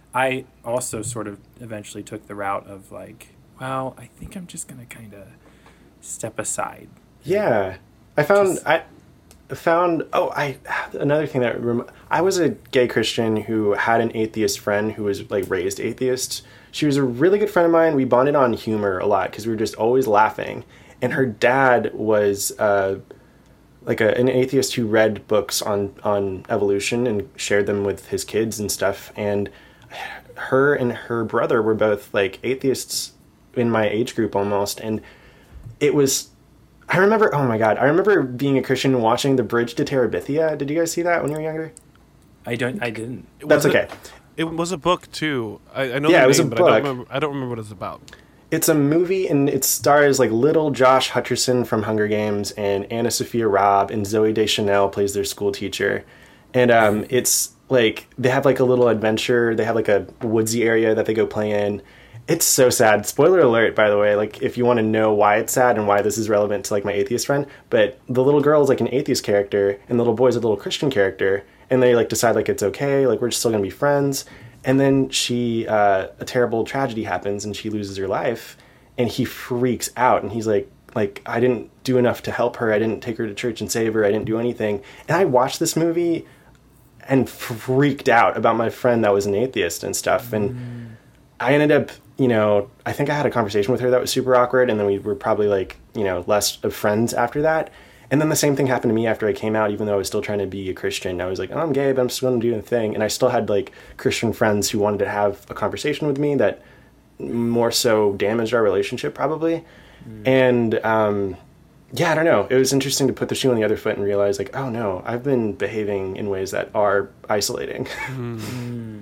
I also sort of eventually took the route of like, well, I think I'm just gonna kind of step aside. Yeah, I found Just- I found oh I another thing that rem- I was a gay Christian who had an atheist friend who was like raised atheist. She was a really good friend of mine. We bonded on humor a lot because we were just always laughing. And her dad was uh, like a, an atheist who read books on on evolution and shared them with his kids and stuff. And her and her brother were both like atheists in my age group almost, and it was I remember oh my god I remember being a Christian and watching The Bridge to Terabithia. Did you guys see that when you were younger? I don't. I didn't. That's Was it- okay. It was a book too. I, I know Yeah, the it was a name, but I don't book. remember. I don't remember what it's about. It's a movie, and it stars like little Josh Hutcherson from Hunger Games and Anna Sophia Robb, and Zoe Deschanel plays their school teacher. And um, it's like they have like a little adventure. They have like a woodsy area that they go play in. It's so sad. Spoiler alert, by the way. Like if you want to know why it's sad and why this is relevant to like my atheist friend, but the little girl is like an atheist character, and the little boy is a little Christian character, and they like decide like it's okay, like we're still gonna be friends. And then she, uh, a terrible tragedy happens, and she loses her life, and he freaks out, and he's like, like I didn't do enough to help her. I didn't take her to church and save her. I didn't do anything. And I watched this movie and freaked out about my friend that was an atheist and stuff. And I ended up, you know, I think I had a conversation with her that was super awkward, and then we were probably like, you know, less of friends after that. And then the same thing happened to me after I came out, even though I was still trying to be a Christian. I was like, oh, I'm gay, but I'm still going to do the thing. And I still had like Christian friends who wanted to have a conversation with me that more so damaged our relationship probably. Mm. And um, yeah, I don't know. It was interesting to put the shoe on the other foot and realize like, oh no, I've been behaving in ways that are isolating. Mm.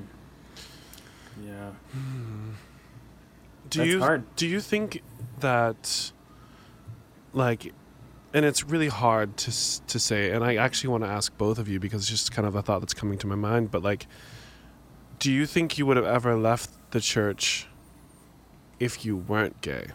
Yeah. Do That's you hard. do you think that like and it's really hard to s- to say, and I actually want to ask both of you because it's just kind of a thought that's coming to my mind, but like do you think you would have ever left the church if you weren't gay?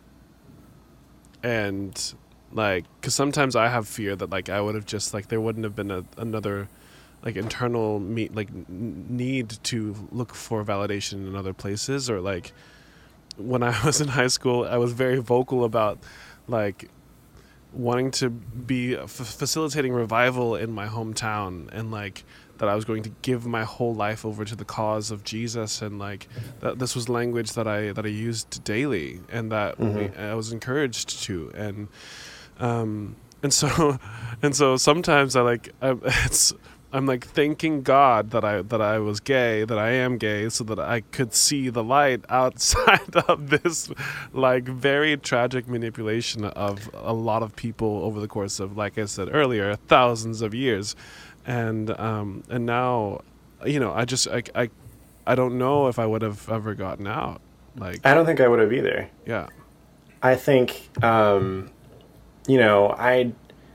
And like cuz sometimes I have fear that like I would have just like there wouldn't have been a, another like internal me like n- need to look for validation in other places, or like when I was in high school I was very vocal about like wanting to be f- facilitating revival in my hometown, and like that I was going to give my whole life over to the cause of Jesus, and like that this was language that I that I used daily, and that Mhm. we, I was encouraged to, and um and so and so sometimes I like I, it's I'm like thanking God that I that I was gay, that I am gay, so that I could see the light outside of this like very tragic manipulation of a lot of people over the course of, like I said earlier, thousands of years. And um and now, you know, I just I I, I don't know if I would have ever gotten out. Like I don't think I would have either. yeah. I think, um, you know, I,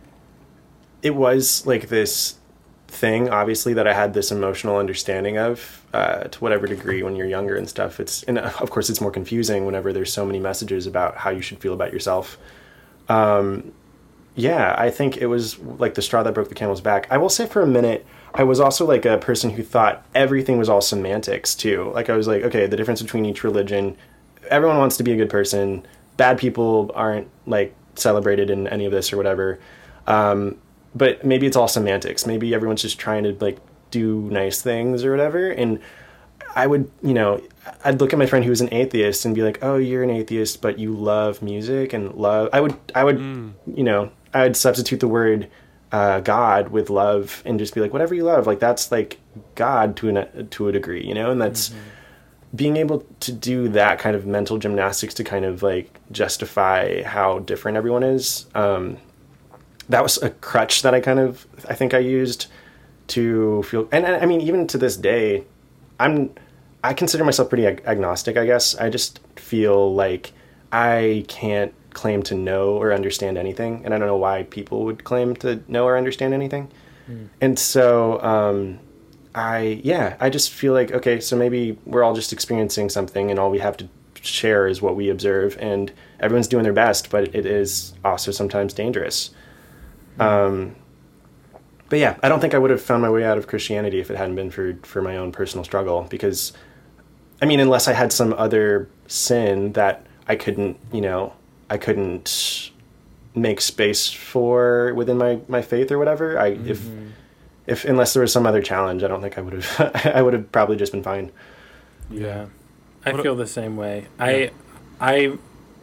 it was like this thing, obviously, that I had this emotional understanding of, uh, to whatever degree when you're younger and stuff. It's, and of course it's more confusing whenever there's so many messages about how you should feel about yourself. Um, yeah, I think it was like the straw that broke the camel's back. I will say for a minute, I was also like a person who thought everything was all semantics too. Like I was like, okay, the difference between each religion, everyone wants to be a good person. Bad people aren't like celebrated in any of this or whatever. Um, but maybe it's all semantics. Maybe everyone's just trying to like do nice things or whatever. And I would, you know, I'd look at my friend who was an atheist and be like, oh, you're an atheist, but you love music and love, I would, I would, Mm. you know, I would substitute the word, uh, God with love and just be like, whatever you love, like that's like God to an, to a degree, you know, and that's, mm-hmm. being able to do that kind of mental gymnastics to kind of like justify how different everyone is. Um, that was a crutch that I kind of, I think I used to feel, and I mean, even to this day, I'm, I consider myself pretty ag- agnostic, I guess. I just feel like I can't claim to know or understand anything. And I don't know why people would claim to know or understand anything. Mm. And so, um, I, yeah, I just feel like, okay, so maybe we're all just experiencing something and all we have to share is what we observe, and everyone's doing their best, but it is also sometimes dangerous. Um, but yeah, I don't think I would have found my way out of Christianity if it hadn't been for, for my own personal struggle, because I mean, unless I had some other sin that I couldn't, you know, I couldn't make space for within my, my faith or whatever. I, mm-hmm. if, if, unless there was some other challenge, I don't think I would have, I would have probably just been fine. Yeah. I what feel a, the same way. Yeah. I, I,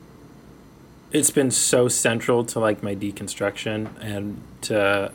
it's been so central to like my deconstruction and to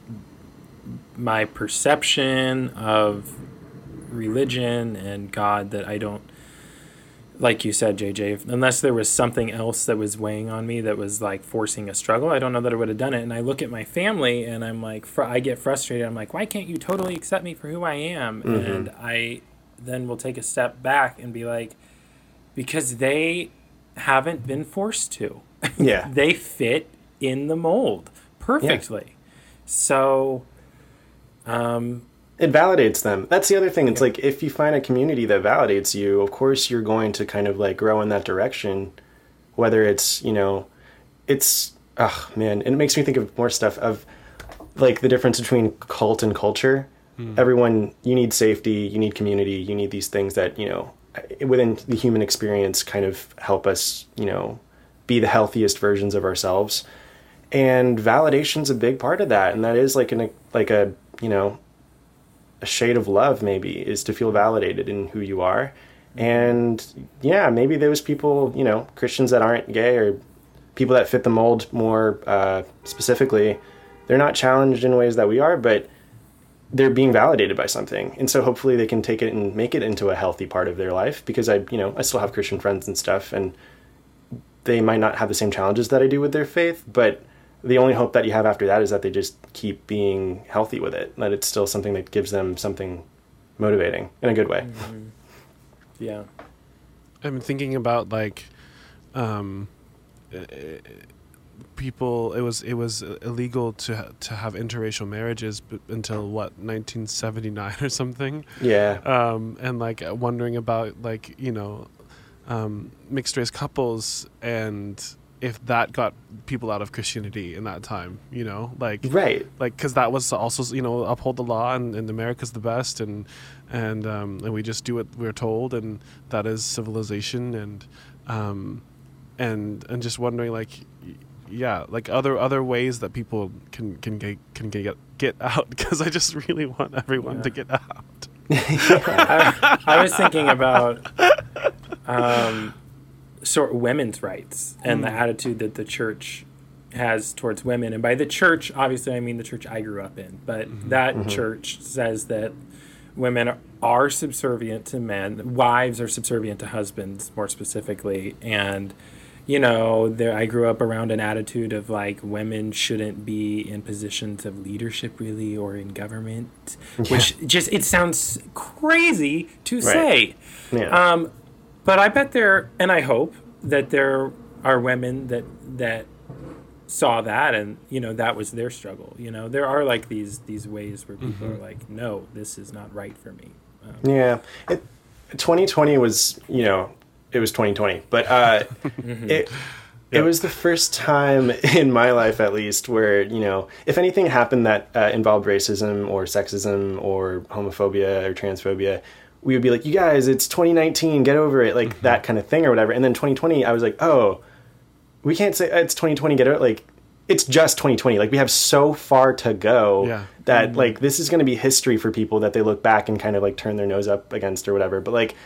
my perception of religion and God that I don't, like you said, J J, unless there was something else that was weighing on me that was like forcing a struggle, I don't know that I would have done it. And I look at my family and I'm like, fr- I get frustrated. I'm like, why can't you totally accept me for who I am? Mm-hmm. And I then will take a step back and be like, because they haven't been forced to. Yeah. They fit in the mold perfectly. Yeah. So, um, it validates them. That's the other thing. It's yeah. like, if you find a community that validates you, of course you're going to kind of like grow in that direction, whether it's, you know, it's, oh man, it makes me think of more stuff of like the difference between cult and culture. Hmm. Everyone, you need safety, you need community, you need these things that, you know, within the human experience kind of help us, you know, be the healthiest versions of ourselves. And validation's a big part of that. And that is like an, like a, you know, a shade of love maybe is to feel validated in who you are. And yeah, maybe those people, you know, Christians that aren't gay or people that fit the mold more uh, specifically, they're not challenged in ways that we are, but they're being validated by something. And so hopefully they can take it and make it into a healthy part of their life, because I, you know, I still have Christian friends and stuff, and they might not have the same challenges that I do with their faith, but the only hope that you have after that is that they just keep being healthy with it, that it's still something that gives them something motivating in a good way. Mm-hmm. Yeah. I'm thinking about like, um, people, it was, it was illegal to, to have interracial marriages b- until what, nineteen seventy-nine or something. Yeah. Um, and like wondering about like, you know, um, mixed race couples, and if that got people out of Christianity in that time, you know, like, right. Like, cause that was also, you know, uphold the law, and, and America's the best. And, and, um, and we just do what we're told, and that is civilization. And, um, and, and just wondering like, yeah, like other, other ways that people can, can get, can get, get out. Cause I just really want everyone yeah. to get out. I, I was thinking about, um, sort of women's rights and mm. the attitude that the church has towards women. And by the church, obviously, I mean the church I grew up in. But mm-hmm. that mm-hmm. church says that women are subservient to men. Wives are subservient to husbands, more specifically. And, you know, there I grew up around an attitude of, like, women shouldn't be in positions of leadership, really, or in government. Yeah. Which just, it sounds crazy to right. say. Yeah. Um, But I bet there, and I hope that there are women that that saw that, and you know that was their struggle. You know, there are like these these ways where people mm-hmm. are like, no, this is not right for me. Um, yeah, it, twenty twenty was, you know, it was twenty twenty, but uh, mm-hmm. it it yep. was the first time in my life, at least, where, you know, if anything happened that uh, involved racism or sexism or homophobia or transphobia, we would be like, you guys, it's twenty nineteen, get over it, like mm-hmm. that kind of thing or whatever. And then twenty twenty, I was like, oh, we can't say it's twenty twenty, get over it. Like, it's just twenty twenty. Like, we have so far to go yeah. that, mm-hmm. like, this is going to be history for people that they look back and kind of, like, turn their nose up against or whatever. But, like,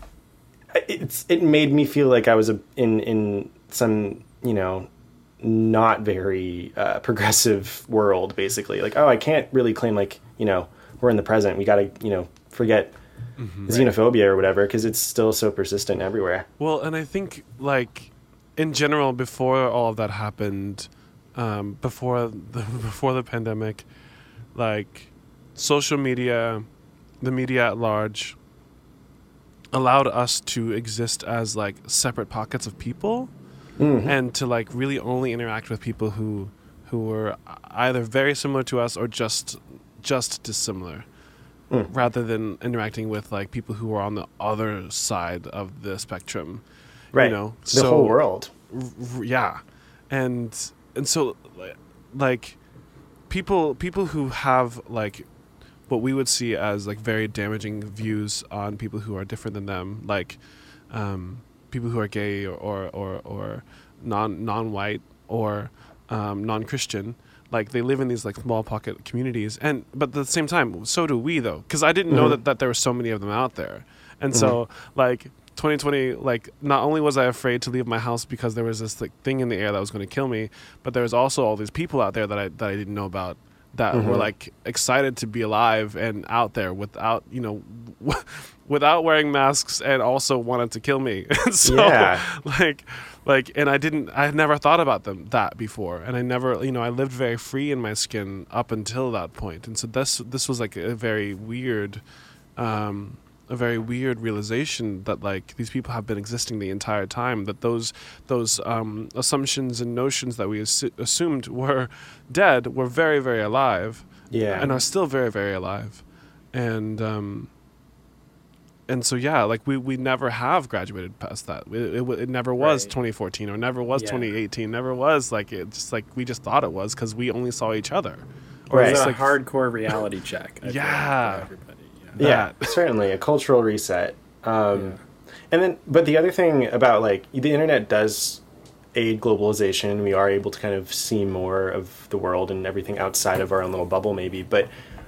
it's it made me feel like I was a, in, in some, you know, not very uh, progressive world, basically. Like, oh, I can't really claim, like, you know, we're in the present. We got to, you know, forget Mm-hmm. xenophobia or whatever, because it's still so persistent everywhere. Well, and I think, like, in general, before all of that happened, um, before the before the pandemic, like, social media, the media at large, allowed us to exist as, like, separate pockets of people, mm-hmm. and to, like, really only interact with people who who were either very similar to us or just just dissimilar. Mm. Rather than interacting with like people who are on the other side of the spectrum, right? You know, the so, whole world, r- yeah, and and so like people people who have like what we would see as like very damaging views on people who are different than them, like um, people who are gay or or or, or non non-white or um, non-Christian. Like they live in these like small pocket communities, and but at the same time, so do we though, because I didn't mm-hmm. know that, that there were so many of them out there, and mm-hmm. so like twenty twenty, like not only was I afraid to leave my house because there was this like thing in the air that was going to kill me, but there was also all these people out there that I that I didn't know about that mm-hmm. were like excited to be alive and out there without you know w- without wearing masks and also wanted to kill me. so yeah. like. Like, and I didn't, I had never thought about them that before. And I never, you know, I lived very free in my skin up until that point. And so this, this was like a very weird, um, a very weird realization that like these people have been existing the entire time, that those, those, um, assumptions and notions that we assu- assumed were dead were very, very alive. Yeah. And are still very, very alive. And, um, And so yeah, like we, we never have graduated past that. It, it, it never was right. twenty fourteen or never was yeah. twenty eighteen. Never was like it. Just like we just thought it was because we only saw each other. Or right. It's like a hardcore reality check. I yeah. for everybody. Yeah, yeah certainly a cultural reset. Um, yeah. And then, but the other thing about like the internet does aid globalization. We are able to kind of see more of the world and everything outside of our own little bubble, maybe. But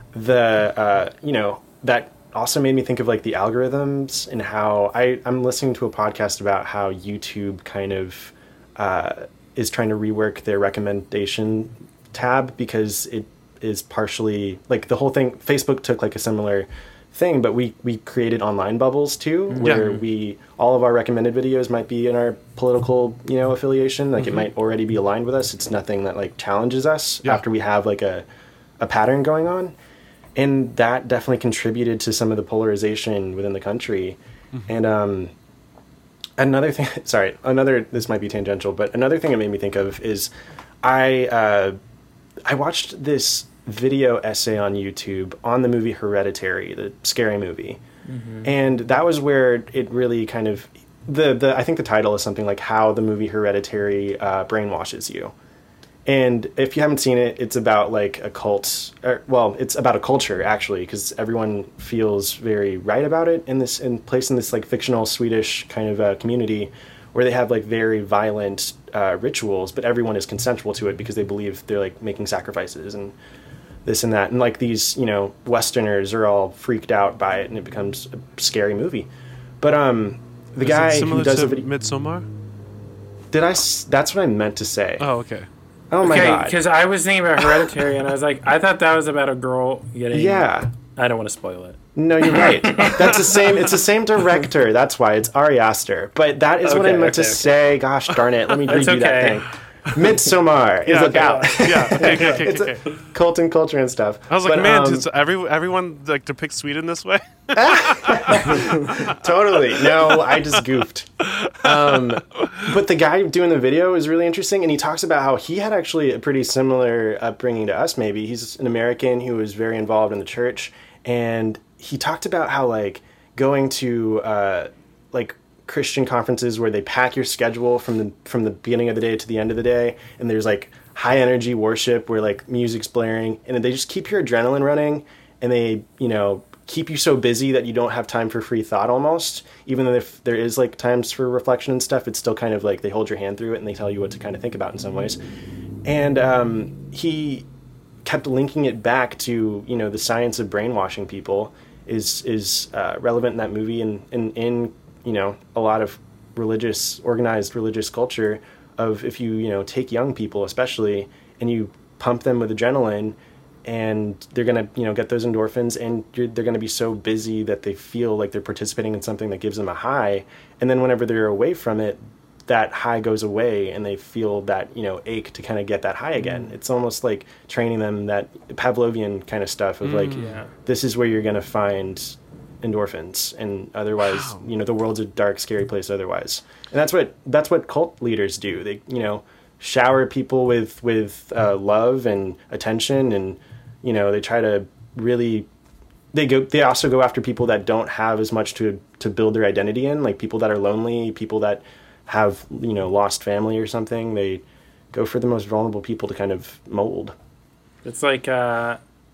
the uh, you know that. Also made me think of like the algorithms and how I, I'm listening to a podcast about how YouTube kind of uh, is trying to rework their recommendation tab because it is partially like the whole thing. Facebook took like a similar thing, but we, we created online bubbles too, where yeah. we, all of our recommended videos might be in our political, you know, affiliation. Like mm-hmm. it might already be aligned with us. It's nothing that like challenges us yeah. after we have like a, a pattern going on. And that definitely contributed to some of the polarization within the country. Mm-hmm. And um, another thing, sorry, another, this might be tangential, but another thing it made me think of is I uh, I watched this video essay on YouTube on the movie Hereditary, the scary movie. Mm-hmm. And that was where it really kind of, the, the I think the title is something like How the Movie Hereditary uh, Brainwashes You. And if you haven't seen it, it's about like a cult, or, well, it's about a culture actually, because everyone feels very right about it in this, in place in this like fictional Swedish kind of uh, community where they have like very violent uh, rituals, but everyone is consensual to it because they believe they're like making sacrifices and this and that. And like these, you know, Westerners are all freaked out by it and it becomes a scary movie. But um, the is guy it who does to the video, Midsommar? Did I, s- that's what I meant to say. Oh, okay. Oh my okay, god! Because I was thinking about Hereditary, and I was like, I thought that was about a girl getting. Yeah. I don't want to spoil it. No, you're right. That's the same. It's the same director. That's why it's Ari Aster. But that is okay, what I meant okay, to okay. say. Gosh darn it! Let me redo okay. that thing. Midsommar is yeah, about. Okay. Yeah. Okay. Okay. Okay. It's okay. a cult and culture and stuff. I was like, but, man, um, does every everyone like depict Sweden this way? Totally. No, I just goofed. Um, but the guy doing the video is really interesting, and he talks about how he had actually a pretty similar upbringing to us. Maybe he's an American who was very involved in the church, and he talked about how like going to uh, like. Christian conferences where they pack your schedule from the from the beginning of the day to the end of the day, and there's like high energy worship where like music's blaring, and they just keep your adrenaline running, and they, you know, keep you so busy that you don't have time for free thought almost. Even though if there is like times for reflection and stuff, it's still kind of like they hold your hand through it and they tell you what to kind of think about in some ways. And um, he kept linking it back to, you know, the science of brainwashing people is is uh, relevant in that movie, and in in you know, a lot of religious, organized religious culture of if you, you know, take young people especially and you pump them with adrenaline and they're going to, you know, get those endorphins and you're, they're going to be so busy that they feel like they're participating in something that gives them a high. And then whenever they're away from it, that high goes away and they feel that, you know, ache to kind of get that high again. Mm. It's almost like training them, that Pavlovian kind of stuff of mm, like, yeah. this is where you're going to find endorphins, and otherwise wow. you know, the world's a dark, scary place otherwise. And that's what that's what cult leaders do. They, you know, shower people with with uh, love and attention, and you know, they try to really they go they also go after people that don't have as much to to build their identity in, like people that are lonely, people that have, you know, lost family or something. They go for the most vulnerable people to kind of mold. It's like uh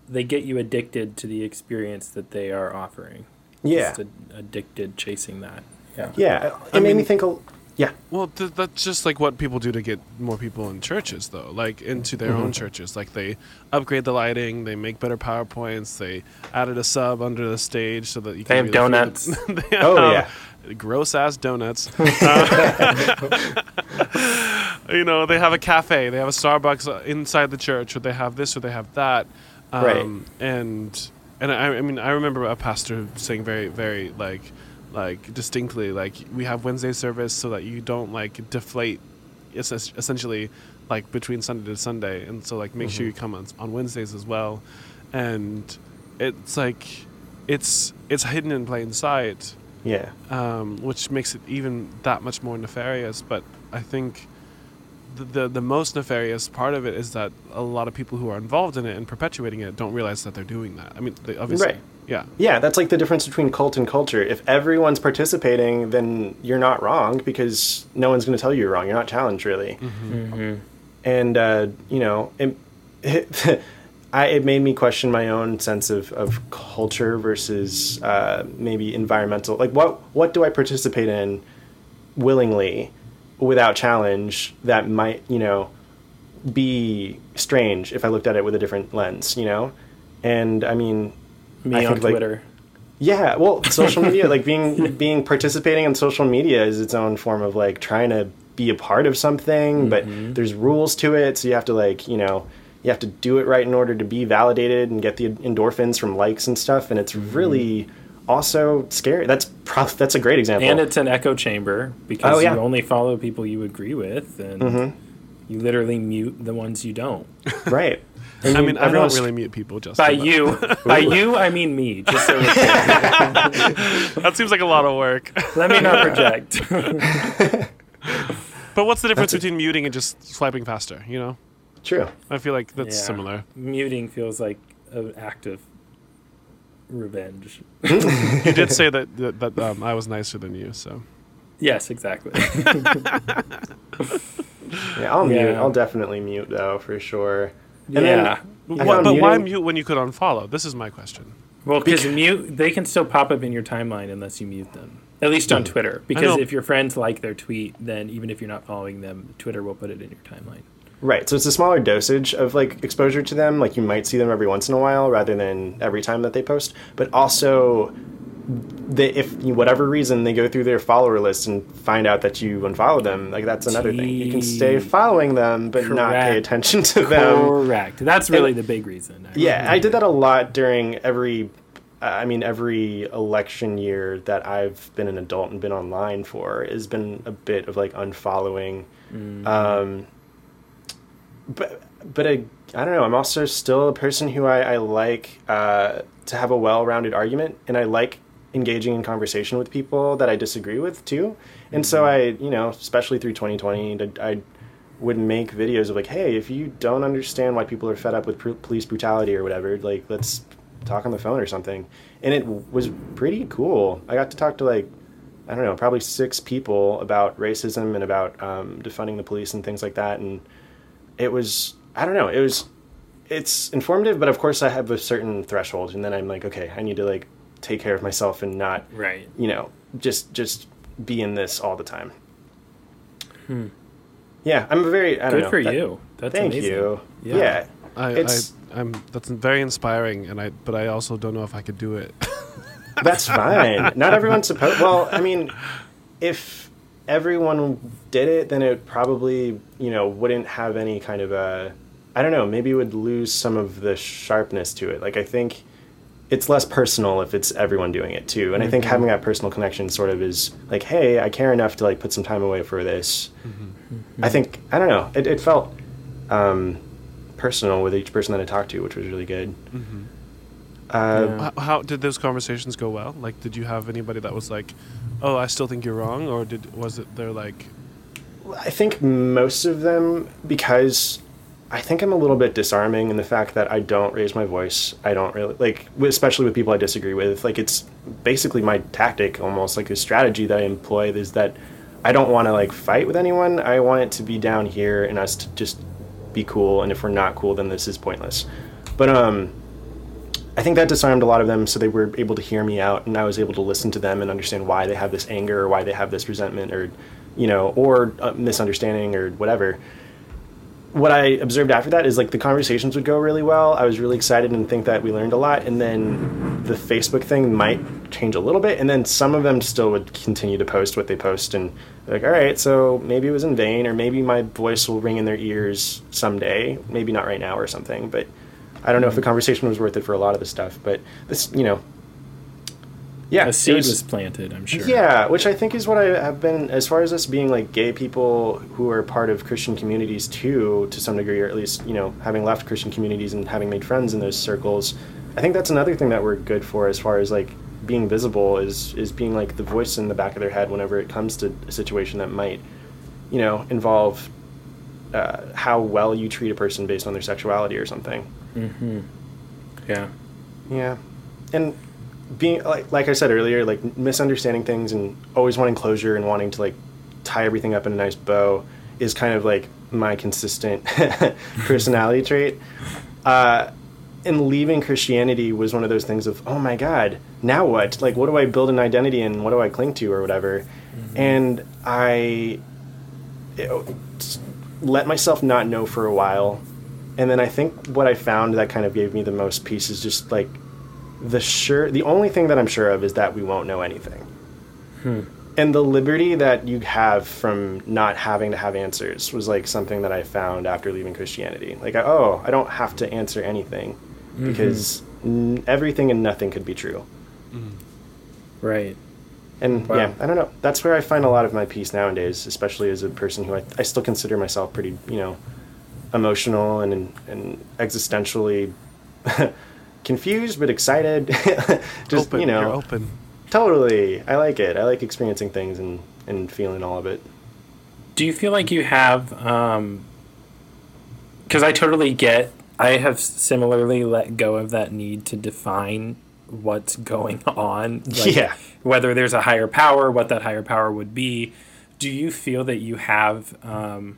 they get you addicted to the experience that they are offering. Yeah. Just addicted chasing that. Yeah. Yeah. It I made mean- me think. A, yeah. Well, th- that's just like what people do to get more people in churches, though. Like into their Mm-hmm. own churches, like they upgrade the lighting, they make better PowerPoints, they added a sub under the stage so that you can They have really feel donuts. the- they have Oh, yeah. gross ass donuts. Uh, you know, they have a cafe, they have a Starbucks inside the church, or they have this, or they have that. Um, Right. And and I, I mean, I remember a pastor saying very, very like. like distinctly, like we have Wednesday service so that you don't like deflate es- essentially like between Sunday to Sunday, and so like make sure you come on, on Wednesdays as well. And it's like it's it's hidden in plain sight, Yeah. um, which makes it even that much more nefarious. But I think the, the the most nefarious part of it is that a lot of people who are involved in it and perpetuating it don't realize that they're doing that. I mean, they obviously, Right. yeah. Yeah, that's like the difference between cult and culture. If everyone's participating, then you're not wrong because no one's going to tell you you're wrong. You're not challenged, really. Mm-hmm. And, uh, you know, it, it, I, it made me question my own sense of, of culture versus uh, maybe environmental. Like, what, what do I participate in willingly without challenge that might, you know, be strange if I looked at it with a different lens, you know? And, I mean... Me I on think, like, Twitter. Yeah, well, social media, like being being participating in social media is its own form of like trying to be a part of something, but there's rules to it, so you have to like, you know, you have to do it right in order to be validated and get the endorphins from likes and stuff, and it's really also scary. That's pro- that's a great example. And it's an echo chamber because Oh, yeah. you only follow people you agree with, and Mm-hmm. you literally mute the ones you don't. right. I mean, I don't everyone's- really mute people, just By you, by you, I mean me. Just so we're clear. That seems like a lot of work. Let me not project. But what's the difference between muting and just swiping faster? You know, True. I feel like that's Yeah. similar. Muting feels like an act of revenge. You did say that that, that um, I was nicer than you, so Yes, exactly. Yeah, I'll mute. Yeah. I'll definitely mute though for sure. And yeah. then I Wha- found but why muting- mute when you could unfollow? This is my question. Well, because mute, they can still pop up in your timeline unless you mute them. At least on Twitter, because know. if your friends like their tweet, then even if you're not following them, Twitter will put it in your timeline. Right, so it's a smaller dosage of like exposure to them. Like you might see them every once in a while rather than every time that they post. But also, they, if you, whatever reason they go through their follower list and find out that you unfollow them, like that's another thing. You can stay following them but not pay Correct. attention to them. Correct. That's really the big reason. actually. Yeah, I did that a lot during every, uh, I mean, every election year that I've been an adult and been online for has been a bit of like unfollowing. Um, but but I, I don't know. I'm also still a person who I, I like uh, to have a well-rounded argument, and I like engaging in conversation with people that I disagree with too. And so I, you know, especially through twenty twenty, I, I would make videos of like, hey, if you don't understand why people are fed up with pr- police brutality or whatever, like let's talk on the phone or something. And it w- was pretty cool. I got to talk to like, I don't know, probably six people about racism and about um, defunding the police and things like that. And it was, I don't know, it was, it's informative, but of course I have a certain threshold. And then I'm like, okay, I need to like take care of myself and not, Right. you know, just, just be in this all the time. Hmm. Yeah, I'm a very, I don't Good know. for that- you. That's Thank amazing. you. Yeah. Yeah. I, It's- I I'm that's very inspiring, and I but I also don't know if I could do it. That's fine. Not everyone's supposed. Well, I mean, if everyone did it, then it probably, you know, wouldn't have any kind of a. I don't know. Maybe it would lose some of the sharpness to it. Like I think it's less personal if it's everyone doing it too. And I think having that personal connection sort of is like, hey, I care enough to like put some time away for this. I think I don't know. It, it felt um, personal with each person that I talked to, which was really good. Uh, Yeah. how, how did those conversations go well? Like, did you have anybody that was like, "Oh, I still think you're wrong," or did was it they're like, I think most of them, because I think I'm a little bit disarming in the fact that I don't raise my voice. I don't really, like, especially with people I disagree with. Like, it's basically my tactic, almost like a strategy that I employ, is that I don't want to, like, fight with anyone. I want it to be down here and us to just be cool. And if we're not cool, then this is pointless. But, um, I think that disarmed a lot of them, so they were able to hear me out, and I was able to listen to them and understand why they have this anger or why they have this resentment or, you know, or uh, misunderstanding or whatever. What I observed after that is like the conversations would go really well. I was really excited and think that we learned a lot. And then the Facebook thing might change a little bit. And then some of them still would continue to post what they post. And like, all right, so maybe it was in vain, or maybe my voice will ring in their ears someday. Maybe not right now or something. But I don't know if the conversation was worth it for a lot of the stuff. But this, you know, yeah, a seed was, was planted, I'm sure. Yeah, which I think is what I have been, as far as us being like gay people who are part of Christian communities too, to some degree, or at least, you know, having left Christian communities and having made friends in those circles. I think that's another thing that we're good for as far as like being visible is, is being like the voice in the back of their head whenever it comes to a situation that might, you know, involve uh, how well you treat a person based on their sexuality or something. Mm-hmm. Yeah. Yeah. And being like like I said earlier, like misunderstanding things and always wanting closure and wanting to like tie everything up in a nice bow is kind of like my consistent personality trait. Uh, and leaving Christianity was one of those things of, oh my God, now what? Like, what do I build an identity in? What do I cling to or whatever? Mm-hmm. And I it, let myself not know for a while. And then I think what I found that kind of gave me the most peace is just like, the sure the only thing that I'm sure of is that we won't know anything. Hmm. And the liberty that you have from not having to have answers was like something that I found after leaving Christianity. Like, oh, I don't have to answer anything mm-hmm. because n- everything and nothing could be true. Mm-hmm. Right. And wow. yeah, I don't know. That's where I find a lot of my peace nowadays, especially as a person who I, I still consider myself pretty, you know, emotional and and existentially confused but excited. Just open, you know, you're open. Totally, I like it. I like experiencing things and and feeling all of it. Do you feel like you have? Um, because I totally get. I have similarly let go of that need to define what's going on. Like yeah. Whether there's a higher power, what that higher power would be. Do you feel that you have um,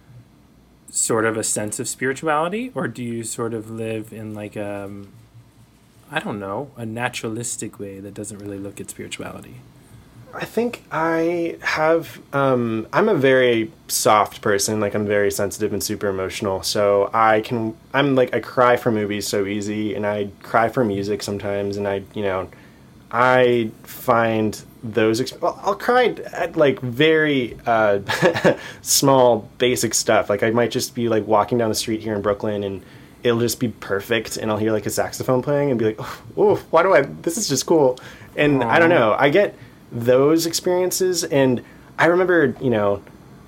sort of a sense of spirituality, or do you sort of live in like um I don't know, a naturalistic way that doesn't really look at spirituality? I think I have, um, I'm a very soft person. Like, I'm very sensitive and super emotional. So I can, I'm like, I cry for movies so easy, and I cry for music sometimes. And I, you know, I find those, exp- well, I'll cry at like very uh, small, basic stuff. Like, I might just be like walking down the street here in Brooklyn, and it'll just be perfect, and I'll hear like a saxophone playing and be like, oh, oh why do I, this is just cool. And Aww. I don't know, I get those experiences, and I remember, you know,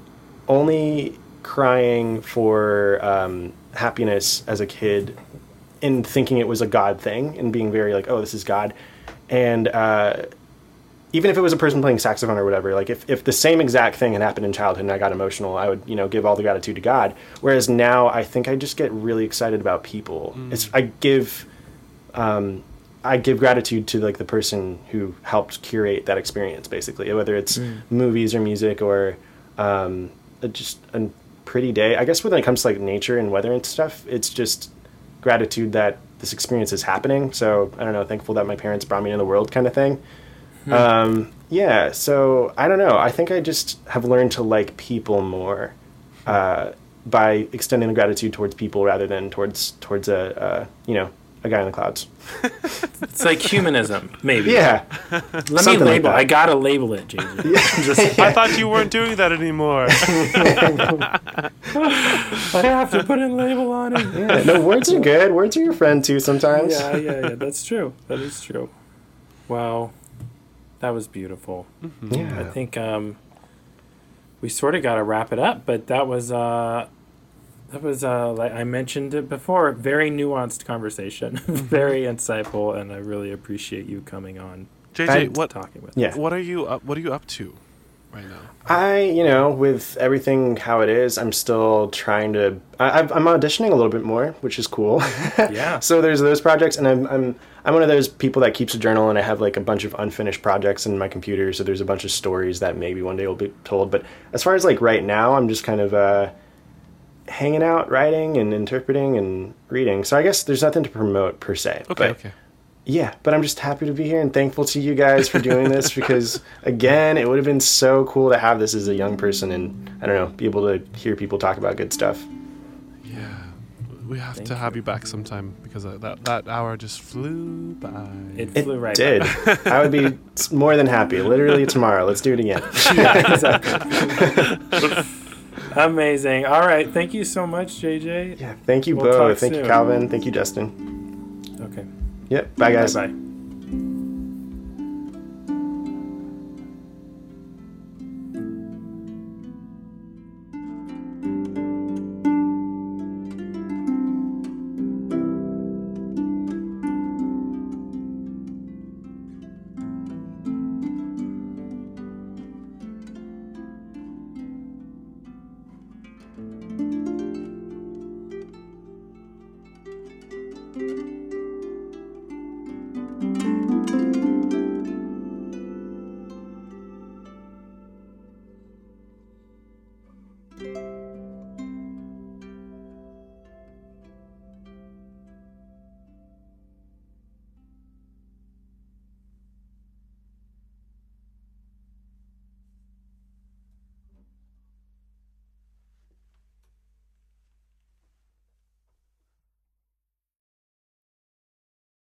only crying for um, happiness as a kid and thinking it was a God thing and being very like, oh, this is God. And uh, even if it was a person playing saxophone or whatever, like if, if the same exact thing had happened in childhood and I got emotional, I would, you know, give all the gratitude to God. Whereas now I think I just get really excited about people. Mm. It's, I give, um, I give gratitude to like the person who helped curate that experience, basically, whether it's mm. movies or music or um, just a pretty day. I guess when it comes to like nature and weather and stuff, it's just gratitude that this experience is happening. So I don't know, thankful that my parents brought me into the world kind of thing. Um, yeah, so I don't know. I think I just have learned to like people more uh, by extending the gratitude towards people rather than towards towards a uh, you know a guy in the clouds. It's like humanism, maybe. Yeah. Let me label. Like I gotta label it, J J. Yeah. Just, I thought you weren't doing that anymore. I have to put a label on it. Yeah. No, words are good. Words are your friend too sometimes. Yeah, yeah, yeah. That's true. That is true. Wow. That was beautiful. Mm-hmm. Yeah. I think um, we sort of got to wrap it up, but that was uh, that was uh, like I mentioned it before, very nuanced conversation, very insightful, and I really appreciate you coming on. J J, what talking with? Yeah. What are you up, What are you up to right now? I, you know, with everything how it is, I'm still trying to. I, I'm auditioning a little bit more, which is cool. Yeah. So there's those projects, and I'm I'm I'm one of those people that keeps a journal, and I have like a bunch of unfinished projects in my computer. So there's a bunch of stories that maybe one day will be told. But as far as like right now, I'm just kind of uh, hanging out, writing, and interpreting, and reading. So I guess there's nothing to promote per se. Okay. But, okay. Yeah, but I'm just happy to be here and thankful to you guys for doing this because, again, it would have been so cool to have this as a young person and, I don't know, be able to hear people talk about good stuff. Yeah. We have Thank to you. have you back sometime because uh, that, that hour just flew by. It It flew right did. by. I would be more than happy. Literally tomorrow. Let's do it again. Yeah, exactly. Amazing. All right. Thank you so much, J J. Yeah, thank you We'll talk both. Thank you, soon. Calvin. Thank you, Justin. Okay. Yep, bye guys. Bye-bye.